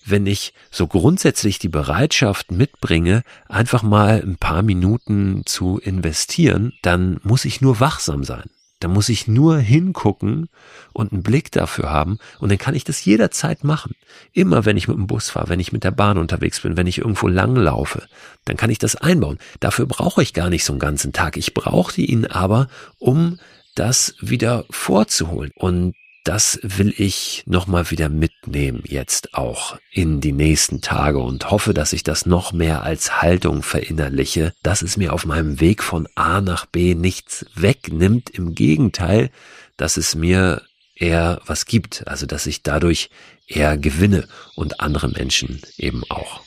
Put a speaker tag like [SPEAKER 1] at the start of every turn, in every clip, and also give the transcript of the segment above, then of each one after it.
[SPEAKER 1] wenn ich so grundsätzlich die Bereitschaft mitbringe, einfach mal ein paar Minuten zu investieren, dann muss ich nur wachsam sein. Da muss ich nur hingucken und einen Blick dafür haben und dann kann ich das jederzeit machen. Immer wenn ich mit dem Bus fahre, wenn ich mit der Bahn unterwegs bin, wenn ich irgendwo lang laufe, dann kann ich das einbauen. Dafür brauche ich gar nicht so einen ganzen Tag. Ich brauchte ihn aber, um das wieder vorzuholen. Und das will ich nochmal wieder mitnehmen jetzt auch in die nächsten Tage und hoffe, dass ich das noch mehr als Haltung verinnerliche, dass es mir auf meinem Weg von A nach B nichts wegnimmt. Im Gegenteil, dass es mir eher was gibt, also dass ich dadurch eher gewinne und andere Menschen eben auch.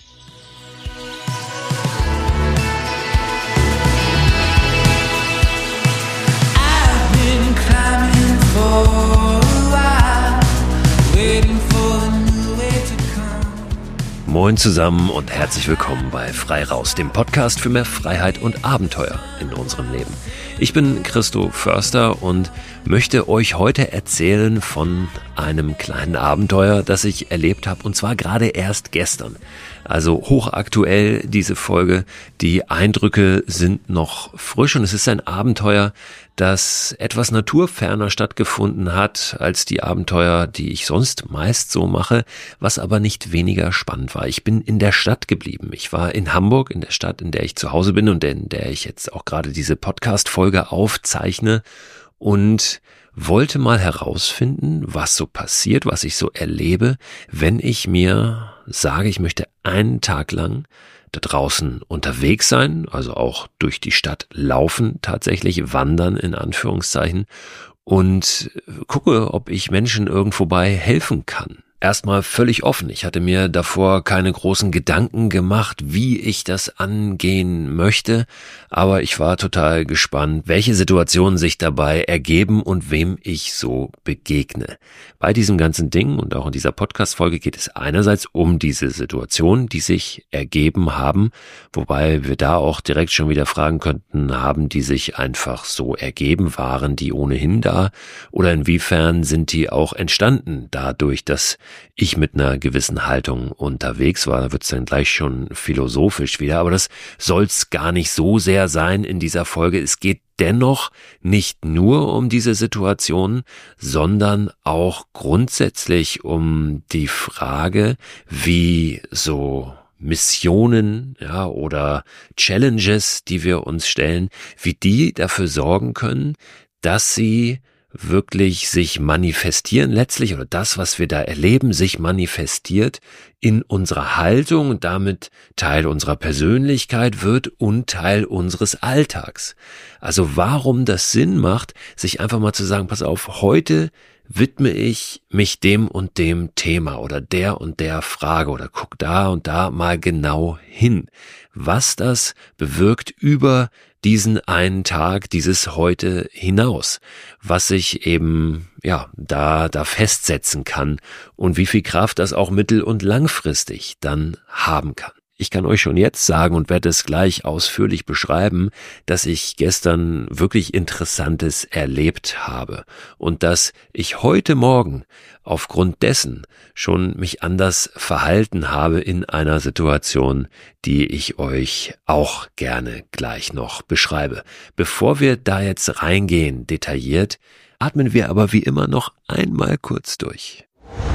[SPEAKER 1] Moin zusammen und herzlich willkommen bei Frei Raus, dem Podcast für mehr Freiheit und Abenteuer in unserem Leben. Ich bin Christo Förster und möchte euch heute erzählen von einem kleinen Abenteuer, das ich erlebt habe, und zwar gerade erst gestern. Also hochaktuell diese Folge, die Eindrücke sind noch frisch und es ist ein Abenteuer, das etwas naturferner stattgefunden hat als die Abenteuer, die ich sonst meist so mache, was aber nicht weniger spannend war. Ich bin in der Stadt geblieben. Ich war in Hamburg, in der Stadt, in der ich zu Hause bin und in der ich jetzt auch gerade diese Podcast-Folge aufzeichne und wollte mal herausfinden, was so passiert, was ich so erlebe, wenn ich mir sage, ich möchte einen Tag lang da draußen unterwegs sein, also auch durch die Stadt laufen, tatsächlich wandern in Anführungszeichen und gucke, ob ich Menschen irgendwo bei helfen kann. Erstmal völlig offen. Ich hatte mir davor keine großen Gedanken gemacht, wie ich das angehen möchte, aber ich war total gespannt, welche Situationen sich dabei ergeben und wem ich so begegne. Bei diesem ganzen Ding und auch in dieser Podcast-Folge geht es einerseits um diese Situationen, die sich ergeben haben, wobei wir da auch direkt schon wieder fragen könnten, haben die sich einfach so ergeben, waren die ohnehin da oder inwiefern sind die auch entstanden dadurch, dass ich mit einer gewissen Haltung unterwegs war. Da wird's dann gleich schon philosophisch wieder, aber das soll's gar nicht so sehr sein in dieser Folge. Es geht dennoch nicht nur um diese Situation, sondern auch grundsätzlich um die Frage, wie so Missionen, ja, oder Challenges, die wir uns stellen, wie die dafür sorgen können, dass sie wirklich sich manifestieren letztlich oder das, was wir da erleben, sich manifestiert in unserer Haltung und damit Teil unserer Persönlichkeit wird und Teil unseres Alltags. Also warum das Sinn macht, sich einfach mal zu sagen, pass auf, heute widme ich mich dem und dem Thema oder der und der Frage oder guck da und da mal genau hin, was das bewirkt über diesen einen Tag, dieses heute hinaus, was ich eben, ja, da festsetzen kann und wie viel Kraft das auch mittel- und langfristig dann haben kann. Ich kann euch schon jetzt sagen und werde es gleich ausführlich beschreiben, dass ich gestern wirklich Interessantes erlebt habe und dass ich heute Morgen aufgrund dessen schon mich anders verhalten habe in einer Situation, die ich euch auch gerne gleich noch beschreibe. Bevor wir da jetzt reingehen, detailliert, atmen wir aber wie immer noch einmal kurz durch.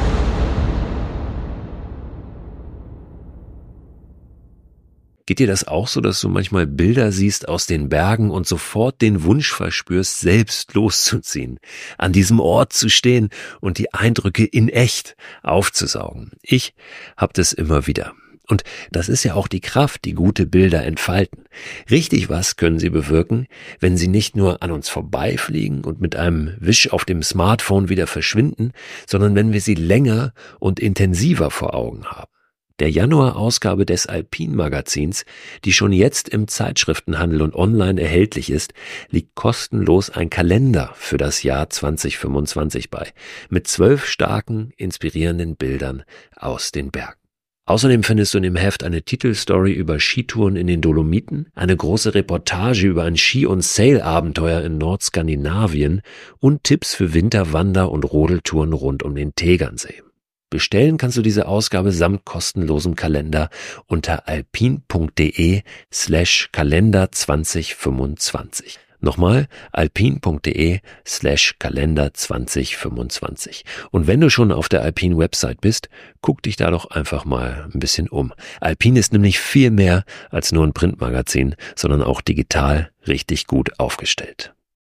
[SPEAKER 1] Geht dir das auch so, dass du manchmal Bilder siehst aus den Bergen und sofort den Wunsch verspürst, selbst loszuziehen, an diesem Ort zu stehen und die Eindrücke in echt aufzusaugen? Ich habe das immer wieder. Und das ist ja auch die Kraft, die gute Bilder entfalten. Richtig was können sie bewirken, wenn sie nicht nur an uns vorbeifliegen und mit einem Wisch auf dem Smartphone wieder verschwinden, sondern wenn wir sie länger und intensiver vor Augen haben. Der Januar-Ausgabe des Alpin-Magazins, die schon jetzt im Zeitschriftenhandel und online erhältlich ist, liegt kostenlos ein Kalender für das Jahr 2025 bei, mit 12 starken, inspirierenden Bildern aus den Bergen. Außerdem findest du in dem Heft eine Titelstory über Skitouren in den Dolomiten, eine große Reportage über ein Ski- und Sail-Abenteuer in Nordskandinavien und Tipps für Winterwander- und Rodeltouren rund um den Tegernsee. Bestellen kannst du diese Ausgabe samt kostenlosem Kalender unter alpin.de/Kalender 2025. Nochmal, alpin.de/Kalender 2025. Und wenn du schon auf der Alpin-Website bist, guck dich da doch einfach mal ein bisschen um. Alpin ist nämlich viel mehr als nur ein Printmagazin, sondern auch digital richtig gut aufgestellt.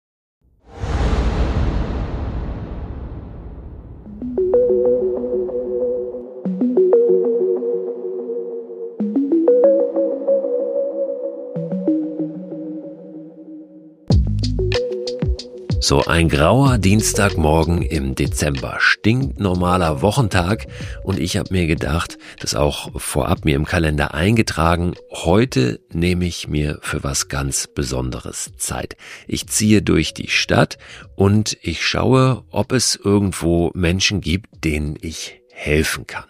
[SPEAKER 1] So ein grauer Dienstagmorgen im Dezember, stinknormaler Wochentag, und ich habe mir gedacht, das auch vorab mir im Kalender eingetragen, heute nehme ich mir für was ganz Besonderes Zeit. Ich ziehe durch die Stadt und ich schaue, ob es irgendwo Menschen gibt, denen ich helfen kann.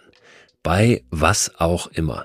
[SPEAKER 1] Bei was auch immer.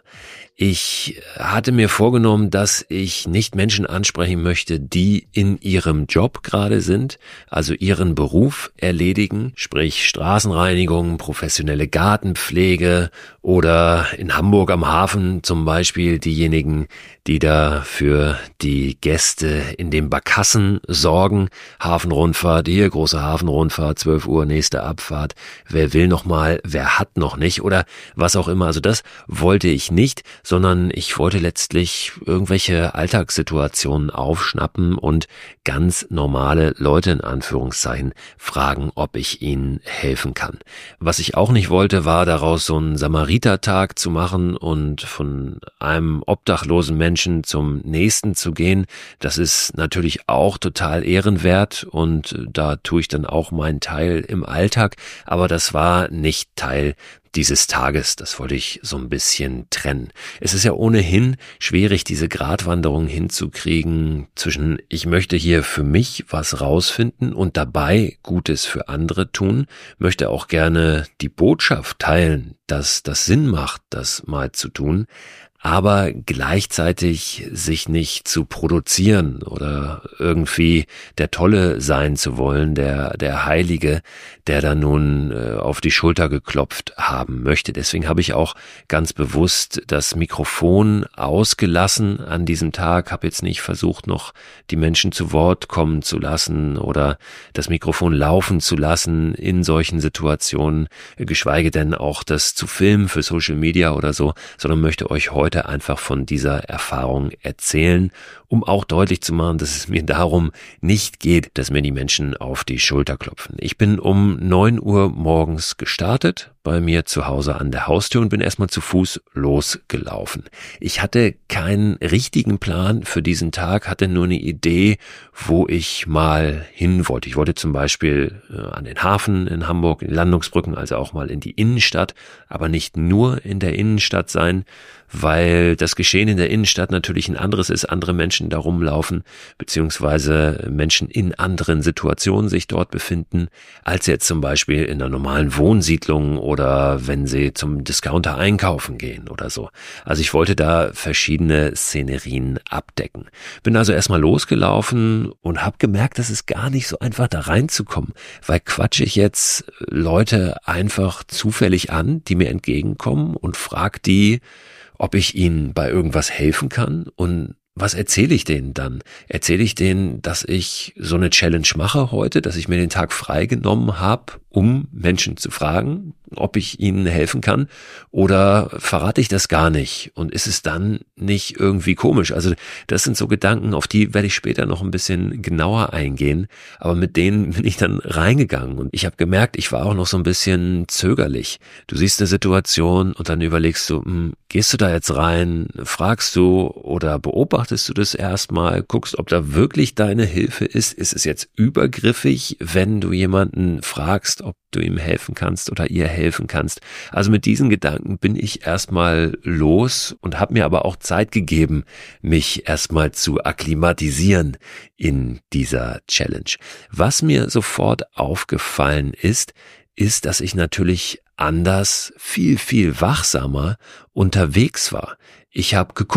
[SPEAKER 1] Ich hatte mir vorgenommen, dass ich nicht Menschen ansprechen möchte, die in ihrem Job gerade sind, also ihren Beruf erledigen, sprich Straßenreinigung, professionelle Gartenpflege oder in Hamburg am Hafen zum Beispiel diejenigen, die da für die Gäste in den Barkassen sorgen. Hafenrundfahrt, hier große Hafenrundfahrt, 12 Uhr, nächste Abfahrt. Wer will noch mal, wer hat noch nicht oder was auch immer. Also das wollte ich nicht, sondern ich wollte letztlich irgendwelche Alltagssituationen aufschnappen und ganz normale Leute in Anführungszeichen fragen, ob ich ihnen helfen kann. Was ich auch nicht wollte, war daraus so einen Samaritertag zu machen und von einem obdachlosen Menschen zum nächsten zu gehen. Das ist natürlich auch total ehrenwert und da tue ich dann auch meinen Teil im Alltag, aber das war nicht Teil dieses Tages, das wollte ich so ein bisschen trennen. Es ist ja ohnehin schwierig, diese Gratwanderung hinzukriegen zwischen ich möchte hier für mich was rausfinden und dabei Gutes für andere tun, möchte auch gerne die Botschaft teilen, dass das Sinn macht, das mal zu tun, aber gleichzeitig sich nicht zu produzieren oder irgendwie der Tolle sein zu wollen, der Heilige, der da nun auf die Schulter geklopft haben möchte. Deswegen habe ich auch ganz bewusst das Mikrofon ausgelassen an diesem Tag, habe jetzt nicht versucht, noch die Menschen zu Wort kommen zu lassen oder das Mikrofon laufen zu lassen in solchen Situationen, geschweige denn auch das zu filmen für Social Media oder so, sondern möchte euch heute einfach von dieser Erfahrung erzählen, um auch deutlich zu machen, dass es mir darum nicht geht, dass mir die Menschen auf die Schulter klopfen. Ich bin um 9 Uhr morgens gestartet, bei mir zu Hause an der Haustür und bin erstmal zu Fuß losgelaufen. Ich hatte keinen richtigen Plan für diesen Tag, hatte nur eine Idee, wo ich mal hin wollte. Ich wollte zum Beispiel an den Hafen in Hamburg, in die Landungsbrücken, also auch mal in die Innenstadt, aber nicht nur in der Innenstadt sein, weil das Geschehen in der Innenstadt natürlich ein anderes ist, andere Menschen da rumlaufen, beziehungsweise Menschen in anderen Situationen sich dort befinden, als jetzt zum Beispiel in einer normalen Wohnsiedlung oder wenn sie zum Discounter einkaufen gehen oder so. Also ich wollte da verschiedene Szenerien abdecken. Bin also erstmal losgelaufen und habe gemerkt, dass es gar nicht so einfach da reinzukommen, weil quatsche ich jetzt Leute einfach zufällig an, die mir entgegenkommen und frag die, ob ich ihnen bei irgendwas helfen kann und was erzähle ich denen dann? Erzähle ich denen, dass ich so eine Challenge mache heute, dass ich mir den Tag freigenommen habe, um Menschen zu fragen, ob ich ihnen helfen kann? Oder verrate ich das gar nicht? Und ist es dann nicht irgendwie komisch? Also das sind so Gedanken, auf die werde ich später noch ein bisschen genauer eingehen. Aber mit denen bin ich dann reingegangen. Und ich habe gemerkt, ich war auch noch so ein bisschen zögerlich. Du siehst eine Situation und dann überlegst du, gehst du da jetzt rein? Fragst du oder beobachtest du das erstmal? Guckst, ob da wirklich deine Hilfe ist? Ist es jetzt übergriffig, wenn du jemanden fragst, ob du ihm helfen kannst oder ihr helfen kannst? Also mit diesen Gedanken bin ich erstmal los und habe mir aber auch Zeit gegeben, mich erstmal zu akklimatisieren in dieser Challenge. Was mir sofort aufgefallen ist, dass ich natürlich anders, viel, viel wachsamer unterwegs war. Ich habe geguckt.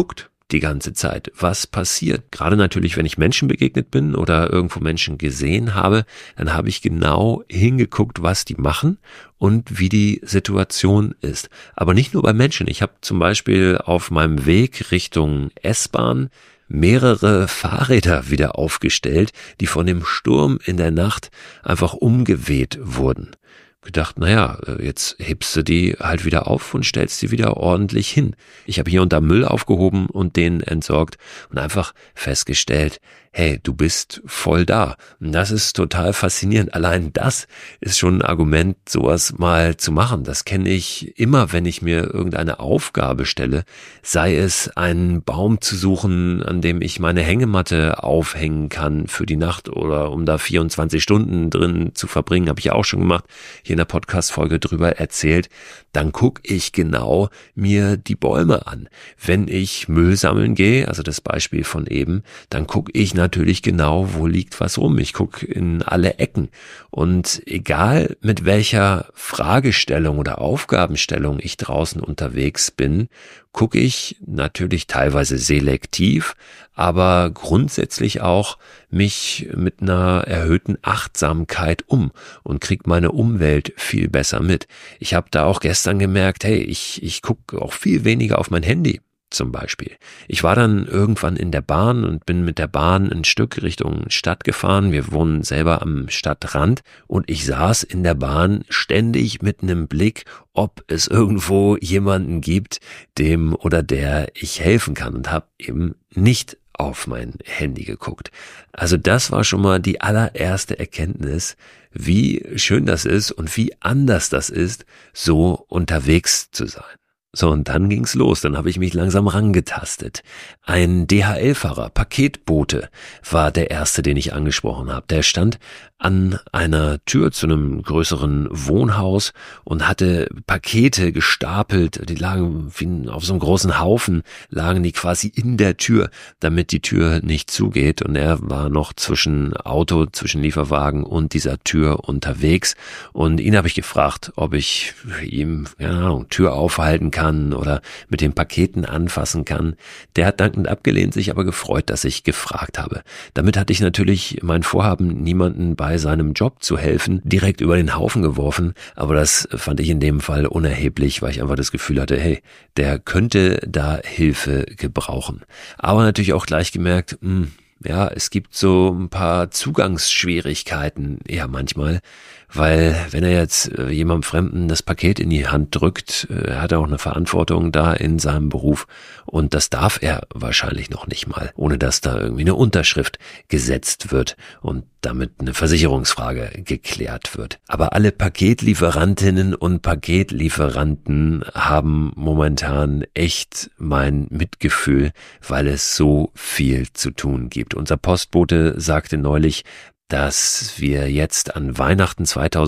[SPEAKER 1] die ganze Zeit? Was passiert? Gerade natürlich, wenn ich Menschen begegnet bin oder irgendwo Menschen gesehen habe, dann habe ich genau hingeguckt, was die machen und wie die Situation ist. Aber nicht nur bei Menschen. Ich habe zum Beispiel auf meinem Weg Richtung S-Bahn mehrere Fahrräder wieder aufgestellt, die von dem Sturm in der Nacht einfach umgeweht wurden. Gedacht, naja, jetzt hebst du die halt wieder auf und stellst sie wieder ordentlich hin. Ich habe hier und da Müll aufgehoben und den entsorgt und einfach festgestellt, hey, du bist voll da. Und das ist total faszinierend. Allein das ist schon ein Argument, sowas mal zu machen. Das kenne ich immer, wenn ich mir irgendeine Aufgabe stelle. Sei es, einen Baum zu suchen, an dem ich meine Hängematte aufhängen kann für die Nacht oder um da 24 Stunden drin zu verbringen, habe ich ja auch schon gemacht, hier in der Podcast-Folge drüber erzählt. Dann gucke ich genau mir die Bäume an. Wenn ich Müll sammeln gehe, also das Beispiel von eben, dann gucke ich natürlich genau, wo liegt was rum. Ich gucke in alle Ecken. Und egal mit welcher Fragestellung oder Aufgabenstellung ich draußen unterwegs bin, gucke ich natürlich teilweise selektiv, aber grundsätzlich auch mich mit einer erhöhten Achtsamkeit um und kriege meine Umwelt viel besser mit. Ich habe da auch gestern gemerkt, hey, ich gucke auch viel weniger auf mein Handy. Zum Beispiel. Ich war dann irgendwann in der Bahn und bin mit der Bahn ein Stück Richtung Stadt gefahren. Wir wohnen selber am Stadtrand und ich saß in der Bahn ständig mit einem Blick, ob es irgendwo jemanden gibt, dem oder der ich helfen kann und habe eben nicht auf mein Handy geguckt. Also das war schon mal die allererste Erkenntnis, wie schön das ist und wie anders das ist, so unterwegs zu sein. So, und dann ging's los. Dann habe ich mich langsam rangetastet. Ein DHL-Fahrer, Paketbote, war der erste, den ich angesprochen habe. Der stand an einer Tür zu einem größeren Wohnhaus und hatte Pakete gestapelt. Die lagen wie auf so einem großen Haufen, lagen die quasi in der Tür, damit die Tür nicht zugeht. Und er war noch zwischen Lieferwagen und dieser Tür unterwegs. Und ihn habe ich gefragt, ob ich ihm, keine Ahnung, Tür aufhalten kann oder mit den Paketen anfassen kann. Der hat dankend abgelehnt, sich aber gefreut, dass ich gefragt habe. Damit hatte ich natürlich mein Vorhaben, niemanden bei seinem Job zu helfen, direkt über den Haufen geworfen, aber das fand ich in dem Fall unerheblich, weil ich einfach das Gefühl hatte, hey, der könnte da Hilfe gebrauchen. Aber natürlich auch gleich gemerkt, ja, es gibt so ein paar Zugangsschwierigkeiten, ja manchmal, weil wenn er jetzt jemandem Fremden das Paket in die Hand drückt, hat er auch eine Verantwortung da in seinem Beruf und das darf er wahrscheinlich noch nicht mal, ohne dass da irgendwie eine Unterschrift gesetzt wird und damit eine Versicherungsfrage geklärt wird. Aber alle Paketlieferantinnen und Paketlieferanten haben momentan echt mein Mitgefühl, weil es so viel zu tun gibt. Unser Postbote sagte neulich, dass wir jetzt an Weihnachten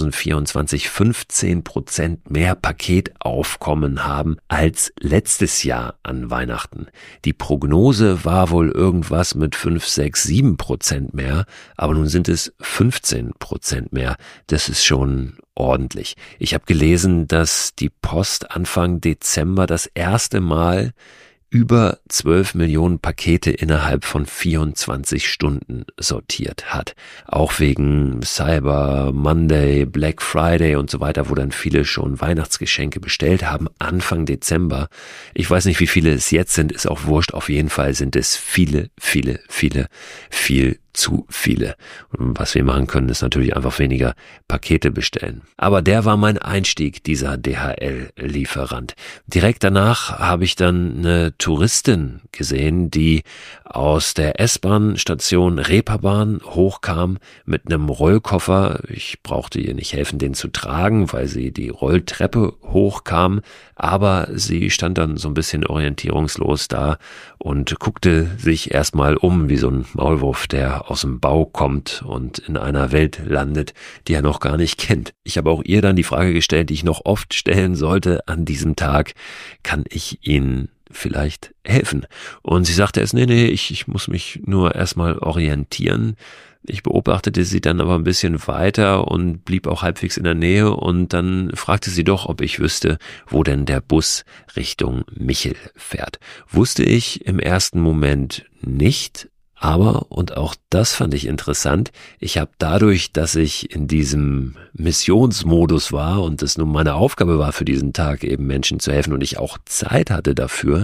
[SPEAKER 1] 2024 15% mehr Paketaufkommen haben als letztes Jahr an Weihnachten. Die Prognose war wohl irgendwas mit 5, 6, 7% mehr, aber nun sind es 15% mehr. Das ist schon ordentlich. Ich habe gelesen, dass die Post Anfang Dezember das erste Mal über 12 Millionen Pakete innerhalb von 24 Stunden sortiert hat. Auch wegen Cyber Monday, Black Friday und so weiter, wo dann viele schon Weihnachtsgeschenke bestellt haben, Anfang Dezember. Ich weiß nicht, wie viele es jetzt sind, ist auch wurscht. Auf jeden Fall sind es viel zu viele. Und was wir machen können, ist natürlich einfach weniger Pakete bestellen. Aber der war mein Einstieg, dieser DHL-Lieferant. Direkt danach habe ich dann eine Touristin gesehen, die aus der S-Bahn-Station Reeperbahn hochkam mit einem Rollkoffer. Ich brauchte ihr nicht helfen, den zu tragen, weil sie die Rolltreppe hochkam, aber sie stand dann so ein bisschen orientierungslos da und guckte sich erstmal um wie so ein Maulwurf, der aus dem Bau kommt und in einer Welt landet, die er noch gar nicht kennt. Ich habe auch ihr dann die Frage gestellt, die ich noch oft stellen sollte an diesem Tag: Kann ich Ihnen vielleicht helfen? Und sie sagte nee, ich muss mich nur erstmal orientieren. Ich beobachtete sie dann aber ein bisschen weiter und blieb auch halbwegs in der Nähe und dann fragte sie doch, ob ich wüsste, wo denn der Bus Richtung Michel fährt. Wusste ich im ersten Moment nicht, aber, und auch das fand ich interessant, ich habe dadurch, dass ich in diesem Missionsmodus war und es nun meine Aufgabe war für diesen Tag, eben Menschen zu helfen und ich auch Zeit hatte dafür,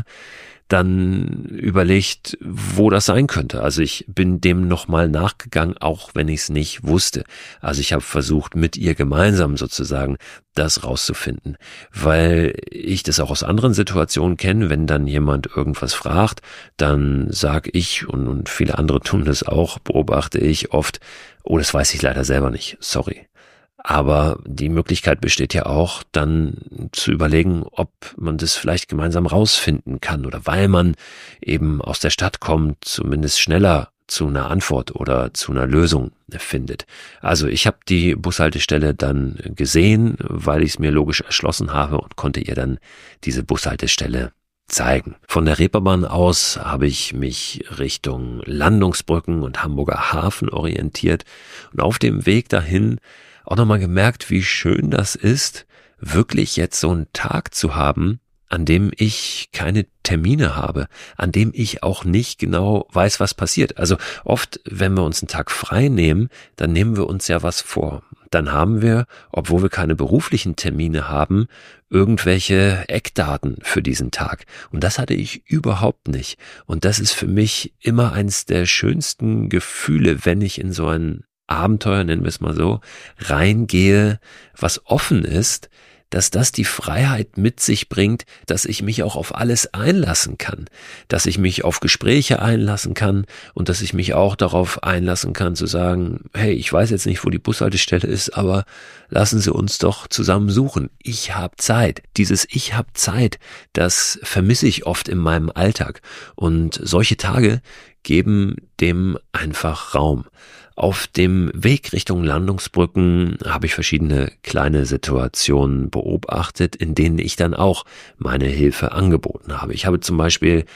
[SPEAKER 1] dann überlegt, wo das sein könnte. Also ich bin dem nochmal nachgegangen, auch wenn ich es nicht wusste. Also ich habe versucht, mit ihr gemeinsam sozusagen das rauszufinden, weil ich das auch aus anderen Situationen kenne. Wenn dann jemand irgendwas fragt, dann sage ich, und viele andere tun das auch, beobachte ich oft, oh, das weiß ich leider selber nicht, sorry. Aber die Möglichkeit besteht ja auch, dann zu überlegen, ob man das vielleicht gemeinsam rausfinden kann oder weil man eben aus der Stadt kommt, zumindest schneller zu einer Antwort oder zu einer Lösung findet. Also ich habe die Bushaltestelle dann gesehen, weil ich es mir logisch erschlossen habe und konnte ihr dann diese Bushaltestelle zeigen. Von der Reeperbahn aus habe ich mich Richtung Landungsbrücken und Hamburger Hafen orientiert und auf dem Weg dahin auch nochmal gemerkt, wie schön das ist, wirklich jetzt so einen Tag zu haben, an dem ich keine Termine habe, an dem ich auch nicht genau weiß, was passiert. Also oft, wenn wir uns einen Tag frei nehmen, dann nehmen wir uns ja was vor. Dann haben wir, obwohl wir keine beruflichen Termine haben, irgendwelche Eckdaten für diesen Tag. Und das hatte ich überhaupt nicht. Und das ist für mich immer eins der schönsten Gefühle, wenn ich in so ein Abenteuer, nennen wir es mal so, reingehe, was offen ist, dass das die Freiheit mit sich bringt, dass ich mich auch auf alles einlassen kann, dass ich mich auf Gespräche einlassen kann und dass ich mich auch darauf einlassen kann zu sagen, hey, ich weiß jetzt nicht, wo die Bushaltestelle ist, aber lassen Sie uns doch zusammen suchen. Ich habe Zeit. Dieses Ich habe Zeit, das vermisse ich oft in meinem Alltag und solche Tage geben dem einfach Raum. Auf dem Weg Richtung Landungsbrücken habe ich verschiedene kleine Situationen beobachtet, in denen ich dann auch meine Hilfe angeboten habe. Ich habe zum Beispiel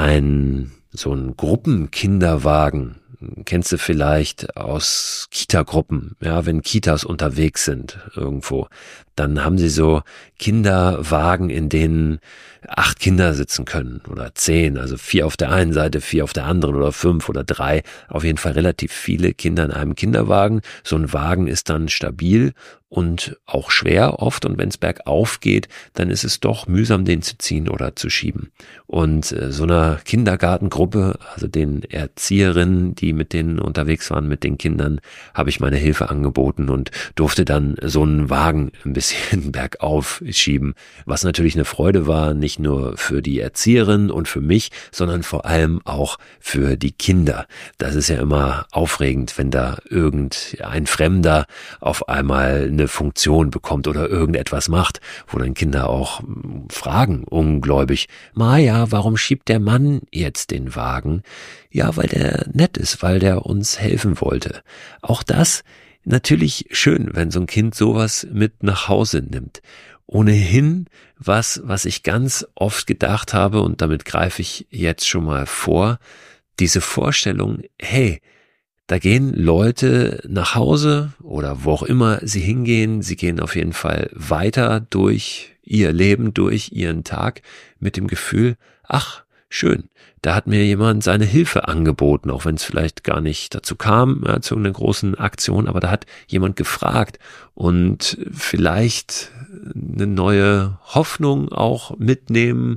[SPEAKER 1] so einen Gruppenkinderwagen, kennst du vielleicht aus Kita-Gruppen, ja, wenn Kitas unterwegs sind irgendwo, dann haben sie so Kinderwagen, in denen 8 Kinder sitzen können oder 10, also 4 auf der einen Seite, 4 auf der anderen oder 5 oder 3, auf jeden Fall relativ viele Kinder in einem Kinderwagen. So ein Wagen ist dann stabil und auch schwer oft und wenn es bergauf geht, dann ist es doch mühsam, den zu ziehen oder zu schieben. Und so einer Kindergartengruppe, also den Erzieherinnen, die mit denen unterwegs waren, mit den Kindern, habe ich meine Hilfe angeboten und durfte dann so einen Wagen ein bisschen bergauf schieben, was natürlich eine Freude war, nicht nur für die Erzieherin und für mich, sondern vor allem auch für die Kinder. Das ist ja immer aufregend, wenn da irgendein Fremder auf einmal eine Funktion bekommt oder irgendetwas macht, wo dann Kinder auch fragen, ungläubig, Maja, warum schiebt der Mann jetzt den Wagen? Ja, weil der nett ist, weil der uns helfen wollte. Auch das natürlich schön, wenn so ein Kind sowas mit nach Hause nimmt. Ohnehin was ich ganz oft gedacht habe, und damit greife ich jetzt schon mal vor, diese Vorstellung, hey, da gehen Leute nach Hause oder wo auch immer sie hingehen, sie gehen auf jeden Fall weiter durch ihr Leben, durch ihren Tag mit dem Gefühl, ach, schön, da hat mir jemand seine Hilfe angeboten, auch wenn es vielleicht gar nicht dazu kam, ja, zu einer großen Aktion, aber da hat jemand gefragt und vielleicht eine neue Hoffnung auch mitnehmen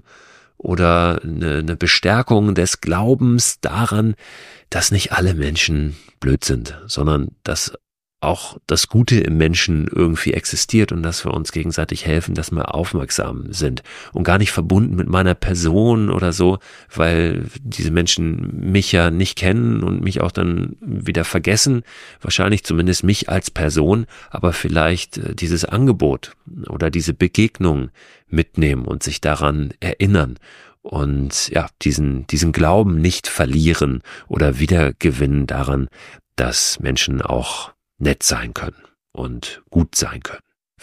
[SPEAKER 1] oder eine Bestärkung des Glaubens daran, dass nicht alle Menschen blöd sind, sondern dass auch das Gute im Menschen irgendwie existiert und dass wir uns gegenseitig helfen, dass wir aufmerksam sind und gar nicht verbunden mit meiner Person oder so, weil diese Menschen mich ja nicht kennen und mich auch dann wieder vergessen, wahrscheinlich zumindest mich als Person, aber vielleicht dieses Angebot oder diese Begegnung mitnehmen und sich daran erinnern. Und ja, diesen Glauben nicht verlieren oder wiedergewinnen daran, dass Menschen auch nett sein können und gut sein können.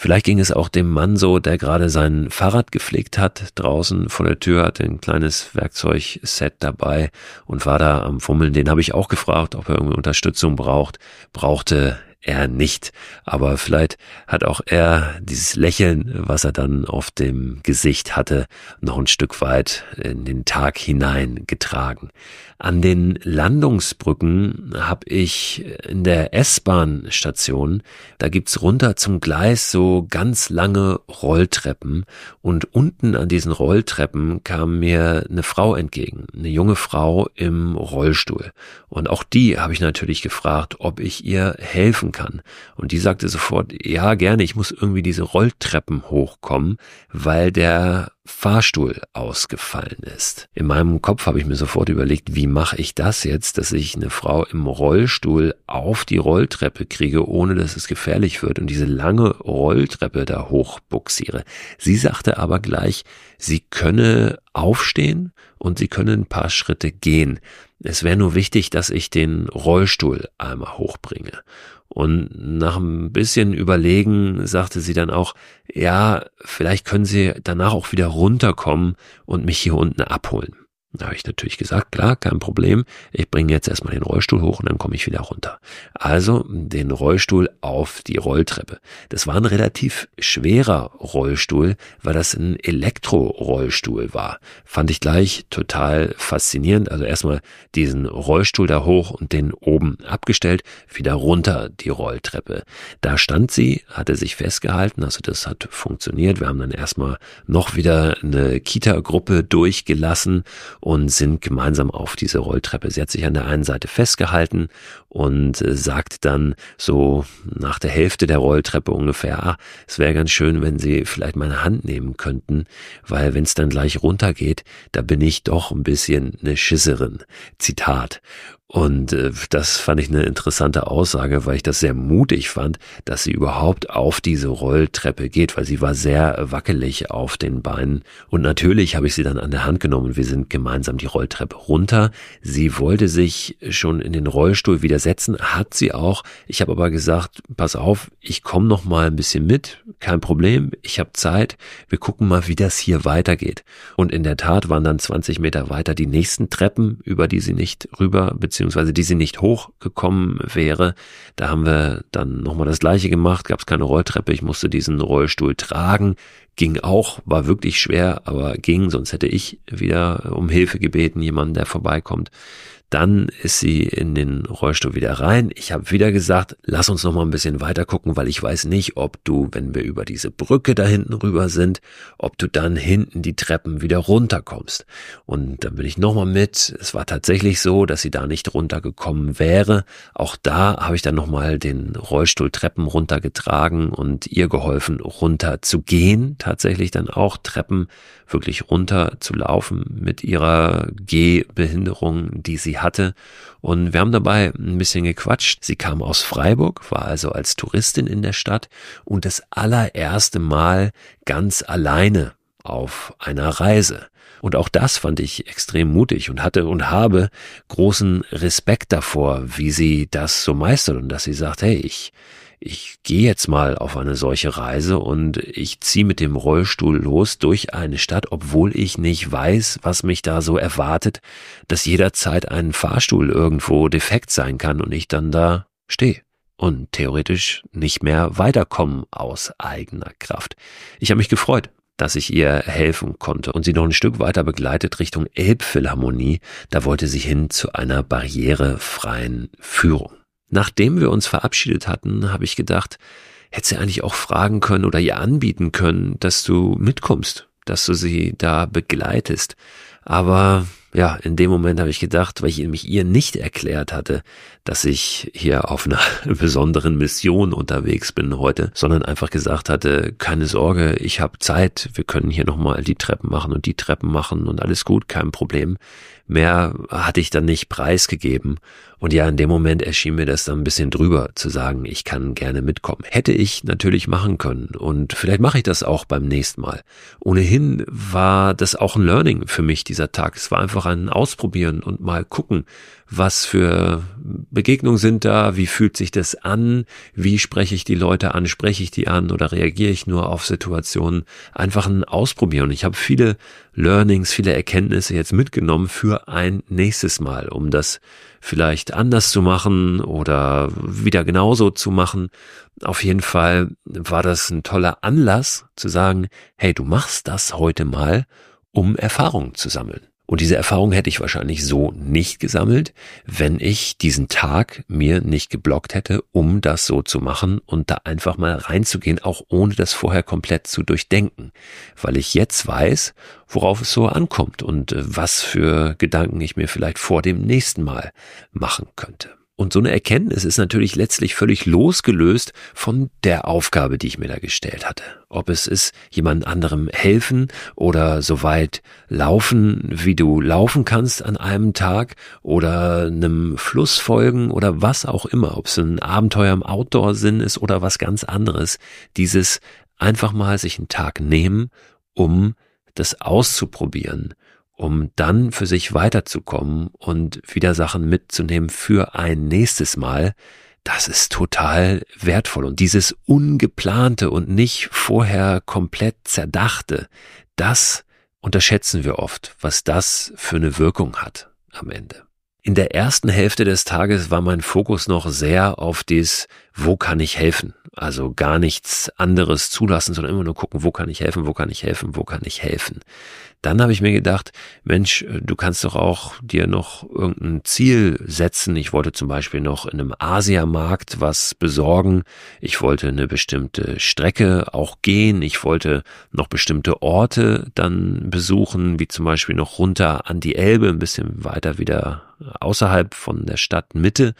[SPEAKER 1] Vielleicht ging es auch dem Mann so, der gerade sein Fahrrad gepflegt hat, draußen vor der Tür, hatte ein kleines Werkzeugset dabei und war da am Fummeln. Den habe ich auch gefragt, ob er irgendwie Unterstützung brauchte er nicht. Aber vielleicht hat auch er dieses Lächeln, was er dann auf dem Gesicht hatte, noch ein Stück weit in den Tag hineingetragen. An den Landungsbrücken habe ich in der S-Bahn-Station, da gibt's runter zum Gleis so ganz lange Rolltreppen und unten an diesen Rolltreppen kam mir eine Frau entgegen, eine junge Frau im Rollstuhl. Und auch die habe ich natürlich gefragt, ob ich ihr helfen kann. Und die sagte sofort, ja gerne, ich muss irgendwie diese Rolltreppen hochkommen, weil der Fahrstuhl ausgefallen ist. In meinem Kopf habe ich mir sofort überlegt, wie mache ich das jetzt, dass ich eine Frau im Rollstuhl auf die Rolltreppe kriege, ohne dass es gefährlich wird und diese lange Rolltreppe da hochbuxiere. Sie sagte aber gleich, sie könne aufstehen und sie könne ein paar Schritte gehen. Es wäre nur wichtig, dass ich den Rollstuhl einmal hochbringe. Und nach ein bisschen Überlegen sagte sie dann auch, ja, vielleicht können Sie danach auch wieder runterkommen und mich hier unten abholen. Da habe ich natürlich gesagt, klar, kein Problem, ich bringe jetzt erstmal den Rollstuhl hoch und dann komme ich wieder runter. Also den Rollstuhl auf die Rolltreppe. Das war ein relativ schwerer Rollstuhl, weil das ein Elektrorollstuhl war. Fand ich gleich total faszinierend. Also erstmal diesen Rollstuhl da hoch und den oben abgestellt, wieder runter die Rolltreppe. Da stand sie, hatte sich festgehalten, also das hat funktioniert. Wir haben dann erstmal noch wieder eine Kita-Gruppe durchgelassen und sind gemeinsam auf diese Rolltreppe. Sie hat sich an der einen Seite festgehalten und sagt dann so nach der Hälfte der Rolltreppe ungefähr, es wäre ganz schön, wenn Sie vielleicht meine Hand nehmen könnten, weil wenn es dann gleich runtergeht, da bin ich doch ein bisschen eine Schisserin. Zitat. Und das fand ich eine interessante Aussage, weil ich das sehr mutig fand, dass sie überhaupt auf diese Rolltreppe geht, weil sie war sehr wackelig auf den Beinen. Und natürlich habe ich sie dann an der Hand genommen. Wir sind gemeinsam die Rolltreppe runter. Sie wollte sich schon in den Rollstuhl wieder setzen, hat sie auch. Ich habe aber gesagt, pass auf, ich komme noch mal ein bisschen mit, kein Problem, ich habe Zeit. Wir gucken mal, wie das hier weitergeht. Und in der Tat waren dann 20 Meter weiter die nächsten Treppen, über die sie nicht rüber, beziehungsweise die sie nicht hochgekommen wäre. Da haben wir dann nochmal das Gleiche gemacht, gab es keine Rolltreppe, ich musste diesen Rollstuhl tragen, ging auch, war wirklich schwer, aber ging, sonst hätte ich wieder um Hilfe gebeten, jemanden, der vorbeikommt. Dann ist sie in den Rollstuhl wieder rein. Ich habe wieder gesagt, lass uns noch mal ein bisschen weiter gucken, weil ich weiß nicht, ob du, wenn wir über diese Brücke da hinten rüber sind, ob du dann hinten die Treppen wieder runterkommst. Und dann bin ich noch mal mit. Es war tatsächlich so, dass sie da nicht runtergekommen wäre. Auch da habe ich dann noch mal den Rollstuhl Treppen runtergetragen und ihr geholfen, runter zu gehen. Tatsächlich dann auch Treppen wirklich runter zu laufen mit ihrer Gehbehinderung, die sie hatte. Und wir haben dabei ein bisschen gequatscht. Sie kam aus Freiburg, war also als Touristin in der Stadt und das allererste Mal ganz alleine auf einer Reise. Und auch das fand ich extrem mutig und hatte und habe großen Respekt davor, wie sie das so meistert und dass sie sagt, hey, ich gehe jetzt mal auf eine solche Reise und ich ziehe mit dem Rollstuhl los durch eine Stadt, obwohl ich nicht weiß, was mich da so erwartet, dass jederzeit ein Fahrstuhl irgendwo defekt sein kann und ich dann da stehe und theoretisch nicht mehr weiterkommen aus eigener Kraft. Ich habe mich gefreut, dass ich ihr helfen konnte und sie noch ein Stück weiter begleitet Richtung Elbphilharmonie. Da wollte sie hin zu einer barrierefreien Führung. Nachdem wir uns verabschiedet hatten, habe ich gedacht, hätte sie eigentlich auch fragen können oder ihr anbieten können, dass du mitkommst, dass du sie da begleitest. Aber ja, in dem Moment habe ich gedacht, weil ich nämlich ihr nicht erklärt hatte, dass ich hier auf einer besonderen Mission unterwegs bin heute, sondern einfach gesagt hatte, keine Sorge, ich habe Zeit, wir können hier nochmal die Treppen machen und die Treppen machen und alles gut, kein Problem. Mehr hatte ich dann nicht preisgegeben. Und ja, in dem Moment erschien mir das dann ein bisschen drüber, zu sagen, ich kann gerne mitkommen. Hätte ich natürlich machen können und vielleicht mache ich das auch beim nächsten Mal. Ohnehin war das auch ein Learning für mich, dieser Tag. Es war einfach ein Ausprobieren und mal gucken, was für Begegnungen sind da, wie fühlt sich das an, wie spreche ich die Leute an, spreche ich die an oder reagiere ich nur auf Situationen. Einfach ein Ausprobieren. Ich habe viele Learnings, viele Erkenntnisse jetzt mitgenommen für ein nächstes Mal, um das vielleicht anders zu machen oder wieder genauso zu machen. Auf jeden Fall war das ein toller Anlass zu sagen, hey, du machst das heute mal, um Erfahrungen zu sammeln. Und diese Erfahrung hätte ich wahrscheinlich so nicht gesammelt, wenn ich diesen Tag mir nicht geblockt hätte, um das so zu machen und da einfach mal reinzugehen, auch ohne das vorher komplett zu durchdenken. Weil ich jetzt weiß, worauf es so ankommt und was für Gedanken ich mir vielleicht vor dem nächsten Mal machen könnte. Und so eine Erkenntnis ist natürlich letztlich völlig losgelöst von der Aufgabe, die ich mir da gestellt hatte. Ob es ist, jemand anderem helfen oder so weit laufen, wie du laufen kannst an einem Tag oder einem Fluss folgen oder was auch immer. Ob es ein Abenteuer im Outdoor-Sinn ist oder was ganz anderes. Dieses einfach mal sich einen Tag nehmen, um das auszuprobieren, um dann für sich weiterzukommen und wieder Sachen mitzunehmen für ein nächstes Mal, das ist total wertvoll. Und dieses Ungeplante und nicht vorher komplett Zerdachte, das unterschätzen wir oft, was das für eine Wirkung hat am Ende. In der ersten Hälfte des Tages war mein Fokus noch sehr auf das, wo kann ich helfen? Also gar nichts anderes zulassen, sondern immer nur gucken, wo kann ich helfen, wo kann ich helfen, wo kann ich helfen. Dann habe ich mir gedacht, Mensch, du kannst doch auch dir noch irgendein Ziel setzen. Ich wollte zum Beispiel noch in einem Asiamarkt was besorgen. Ich wollte eine bestimmte Strecke auch gehen. Ich wollte noch bestimmte Orte dann besuchen, wie zum Beispiel noch runter an die Elbe, ein bisschen weiter wieder außerhalb von der Stadtmitte.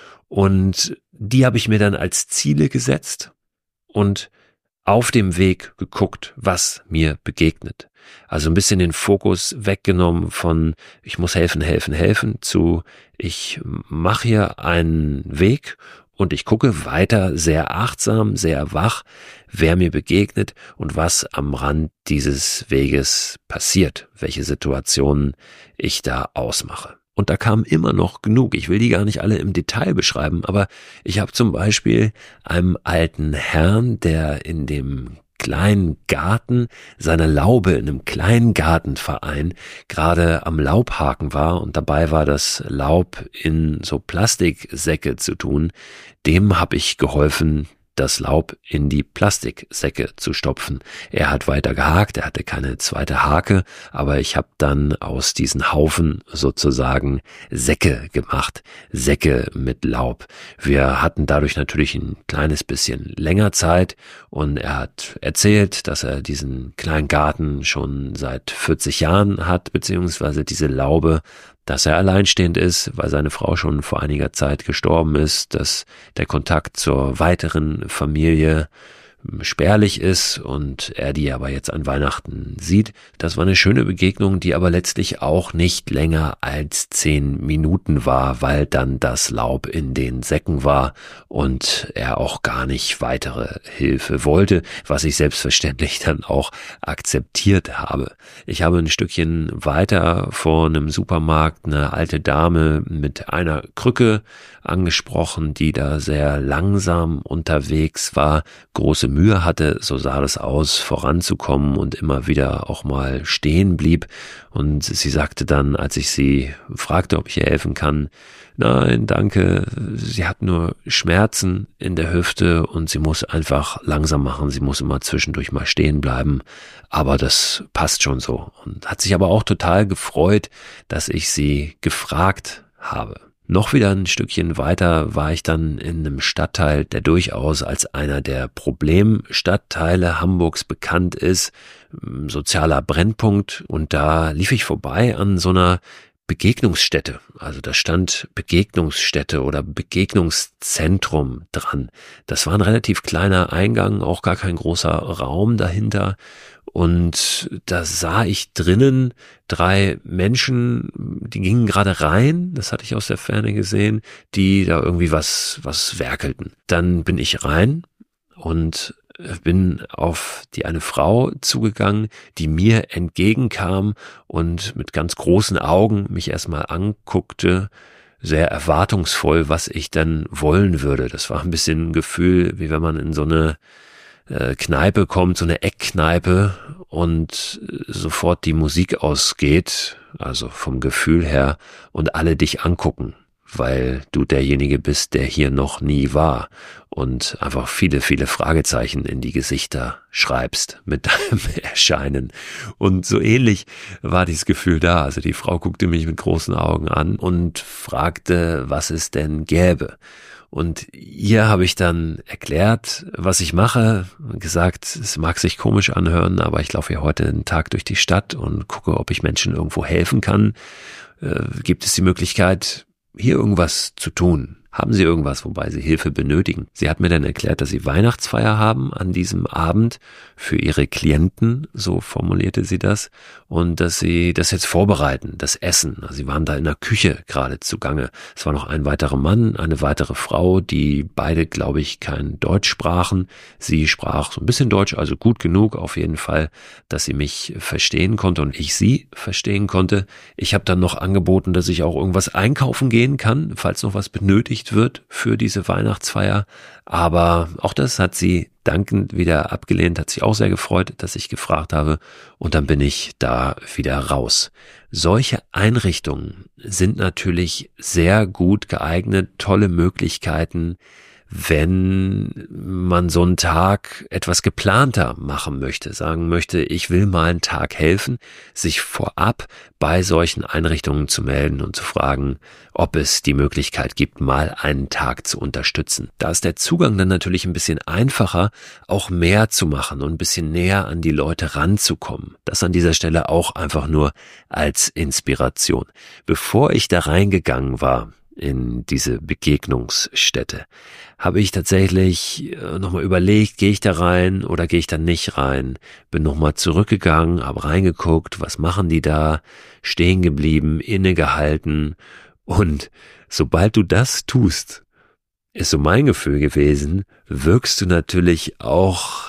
[SPEAKER 1] Und die habe ich mir dann als Ziele gesetzt und auf dem Weg geguckt, was mir begegnet. Also ein bisschen den Fokus weggenommen von ich muss helfen zu ich mache hier einen Weg und ich gucke weiter sehr achtsam, sehr wach, wer mir begegnet und was am Rand dieses Weges passiert, welche Situationen ich da ausmache. Und da kam immer noch genug. Ich will die gar nicht alle im Detail beschreiben, aber ich habe zum Beispiel einem alten Herrn, der in dem kleinen Garten seiner Laube in einem kleinen Gartenverein gerade am Laubhaken war und dabei war, das Laub in so Plastiksäcke zu tun, dem habe ich geholfen, das Laub in die Plastiksäcke zu stopfen. Er hat weiter gehakt, er hatte keine zweite Hake, aber ich habe dann aus diesen Haufen sozusagen Säcke gemacht, Säcke mit Laub. Wir hatten dadurch natürlich ein kleines bisschen länger Zeit und er hat erzählt, dass er diesen kleinen Garten schon seit 40 Jahren hat, beziehungsweise diese Laube, dass er alleinstehend ist, weil seine Frau schon vor einiger Zeit gestorben ist, dass der Kontakt zur weiteren Familie spärlich ist und er die aber jetzt an Weihnachten sieht. Das war eine schöne Begegnung, die aber letztlich auch nicht länger als 10 Minuten war, weil dann das Laub in den Säcken war und er auch gar nicht weitere Hilfe wollte, was ich selbstverständlich dann auch akzeptiert habe. Ich habe ein Stückchen weiter vor einem Supermarkt eine alte Dame mit einer Krücke angesprochen, die da sehr langsam unterwegs war, große Mühe hatte, so sah das aus, voranzukommen und immer wieder auch mal stehen blieb. Und sie sagte dann, als ich sie fragte, ob ich ihr helfen kann, nein, danke, sie hat nur Schmerzen in der Hüfte und sie muss einfach langsam machen, sie muss immer zwischendurch mal stehen bleiben, aber das passt schon so. Und hat sich aber auch total gefreut, dass ich sie gefragt habe. Noch wieder ein Stückchen weiter war ich dann in einem Stadtteil, der durchaus als einer der Problemstadtteile Hamburgs bekannt ist, sozialer Brennpunkt. Und da lief ich vorbei an so einer Begegnungsstätte. Also da stand Begegnungsstätte oder Begegnungszentrum dran. Das war ein relativ kleiner Eingang, auch gar kein großer Raum dahinter. Und da sah ich drinnen 3 Menschen, die gingen gerade rein, das hatte ich aus der Ferne gesehen, die da irgendwie was werkelten. Dann bin ich rein und bin auf die eine Frau zugegangen, die mir entgegenkam und mit ganz großen Augen mich erstmal anguckte, sehr erwartungsvoll, was ich dann wollen würde. Das war ein bisschen ein Gefühl, wie wenn man in so eine Kneipe kommt, so eine Eckkneipe und sofort die Musik ausgeht, also vom Gefühl her, und alle dich angucken, weil du derjenige bist, der hier noch nie war und einfach viele, viele Fragezeichen in die Gesichter schreibst mit deinem Erscheinen. Und so ähnlich war dieses Gefühl da. Also die Frau guckte mich mit großen Augen an und fragte, was es denn gäbe. Und ihr habe ich dann erklärt, was ich mache, gesagt, es mag sich komisch anhören, aber ich laufe ja heute einen Tag durch die Stadt und gucke, ob ich Menschen irgendwo helfen kann. Gibt es die Möglichkeit, hier irgendwas zu tun? Haben Sie irgendwas, wobei Sie Hilfe benötigen? Sie hat mir dann erklärt, dass Sie Weihnachtsfeier haben an diesem Abend für Ihre Klienten, so formulierte sie das, und dass Sie das jetzt vorbereiten, das Essen. Also Sie waren da in der Küche gerade zugange. Es war noch ein weiterer Mann, eine weitere Frau, die beide, glaube ich, kein Deutsch sprachen. Sie sprach so ein bisschen Deutsch, also gut genug auf jeden Fall, dass sie mich verstehen konnte und ich sie verstehen konnte. Ich habe dann noch angeboten, dass ich auch irgendwas einkaufen gehen kann, falls noch was benötigt wird für diese Weihnachtsfeier. Aber auch das hat sie dankend wieder abgelehnt, hat sich auch sehr gefreut, dass ich gefragt habe. Und dann bin ich da wieder raus. Solche Einrichtungen sind natürlich sehr gut geeignet, tolle Möglichkeiten, wenn man so einen Tag etwas geplanter machen möchte, sagen möchte, ich will mal einen Tag helfen, sich vorab bei solchen Einrichtungen zu melden und zu fragen, ob es die Möglichkeit gibt, mal einen Tag zu unterstützen. Da ist der Zugang dann natürlich ein bisschen einfacher, auch mehr zu machen und ein bisschen näher an die Leute ranzukommen. Das an dieser Stelle auch einfach nur als Inspiration. Bevor ich da reingegangen war, in diese Begegnungsstätte, habe ich tatsächlich nochmal überlegt, gehe ich da rein oder gehe ich da nicht rein? Bin nochmal zurückgegangen, habe reingeguckt, was machen die da? Stehen geblieben, innegehalten. Und sobald du das tust, ist so mein Gefühl gewesen, wirkst du natürlich auch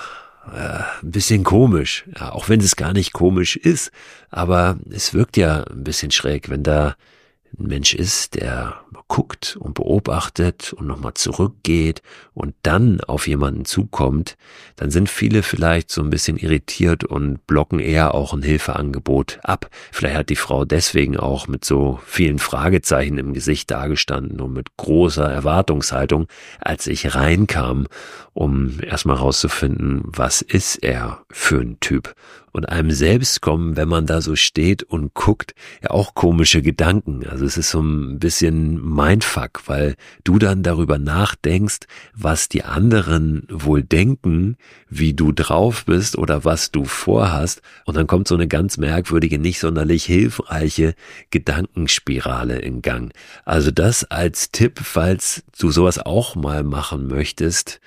[SPEAKER 1] ein bisschen komisch. Ja, auch wenn es gar nicht komisch ist, aber es wirkt ja ein bisschen schräg, wenn da ein Mensch ist, der guckt und beobachtet und nochmal zurückgeht und dann auf jemanden zukommt, dann sind viele vielleicht so ein bisschen irritiert und blocken eher auch ein Hilfeangebot ab. Vielleicht hat die Frau deswegen auch mit so vielen Fragezeichen im Gesicht dagestanden und mit großer Erwartungshaltung, als ich reinkam, um erstmal rauszufinden, was ist er für ein Typ. Und einem selbst kommen, wenn man da so steht und guckt, ja auch komische Gedanken. Also es ist so ein bisschen Mindfuck, weil du dann darüber nachdenkst, was die anderen wohl denken, wie du drauf bist oder was du vorhast. Und dann kommt so eine ganz merkwürdige, nicht sonderlich hilfreiche Gedankenspirale in Gang. Also das als Tipp, falls du sowas auch mal machen möchtest,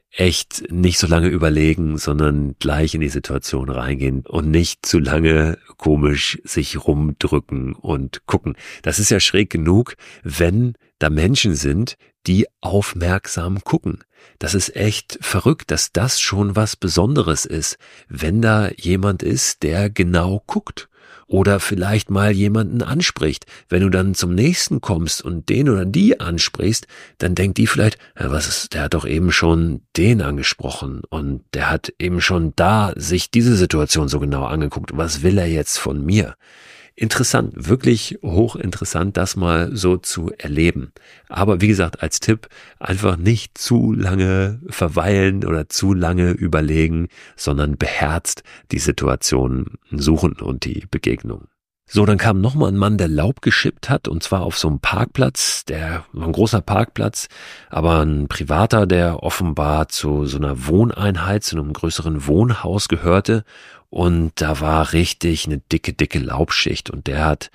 [SPEAKER 1] echt nicht so lange überlegen, sondern gleich in die Situation reingehen und nicht zu lange komisch sich rumdrücken und gucken. Das ist ja schräg genug, wenn da Menschen sind, die aufmerksam gucken. Das ist echt verrückt, dass das schon was Besonderes ist, wenn da jemand ist, der genau guckt. Oder vielleicht mal jemanden anspricht. Wenn du dann zum nächsten kommst und den oder die ansprichst, dann denkt die vielleicht, ja, der hat doch eben schon den angesprochen und der hat eben schon da sich diese Situation so genau angeguckt. Was will er jetzt von mir? Interessant, wirklich hochinteressant, das mal so zu erleben. Aber wie gesagt, als Tipp, einfach nicht zu lange verweilen oder zu lange überlegen, sondern beherzt die Situation suchen und die Begegnung. So, dann kam nochmal ein Mann, der Laub geschippt hat, und zwar auf so einem Parkplatz, ein großer Parkplatz, aber ein privater, der offenbar zu so einer Wohneinheit, zu einem größeren Wohnhaus gehörte. und da war richtig eine dicke Laubschicht und der hat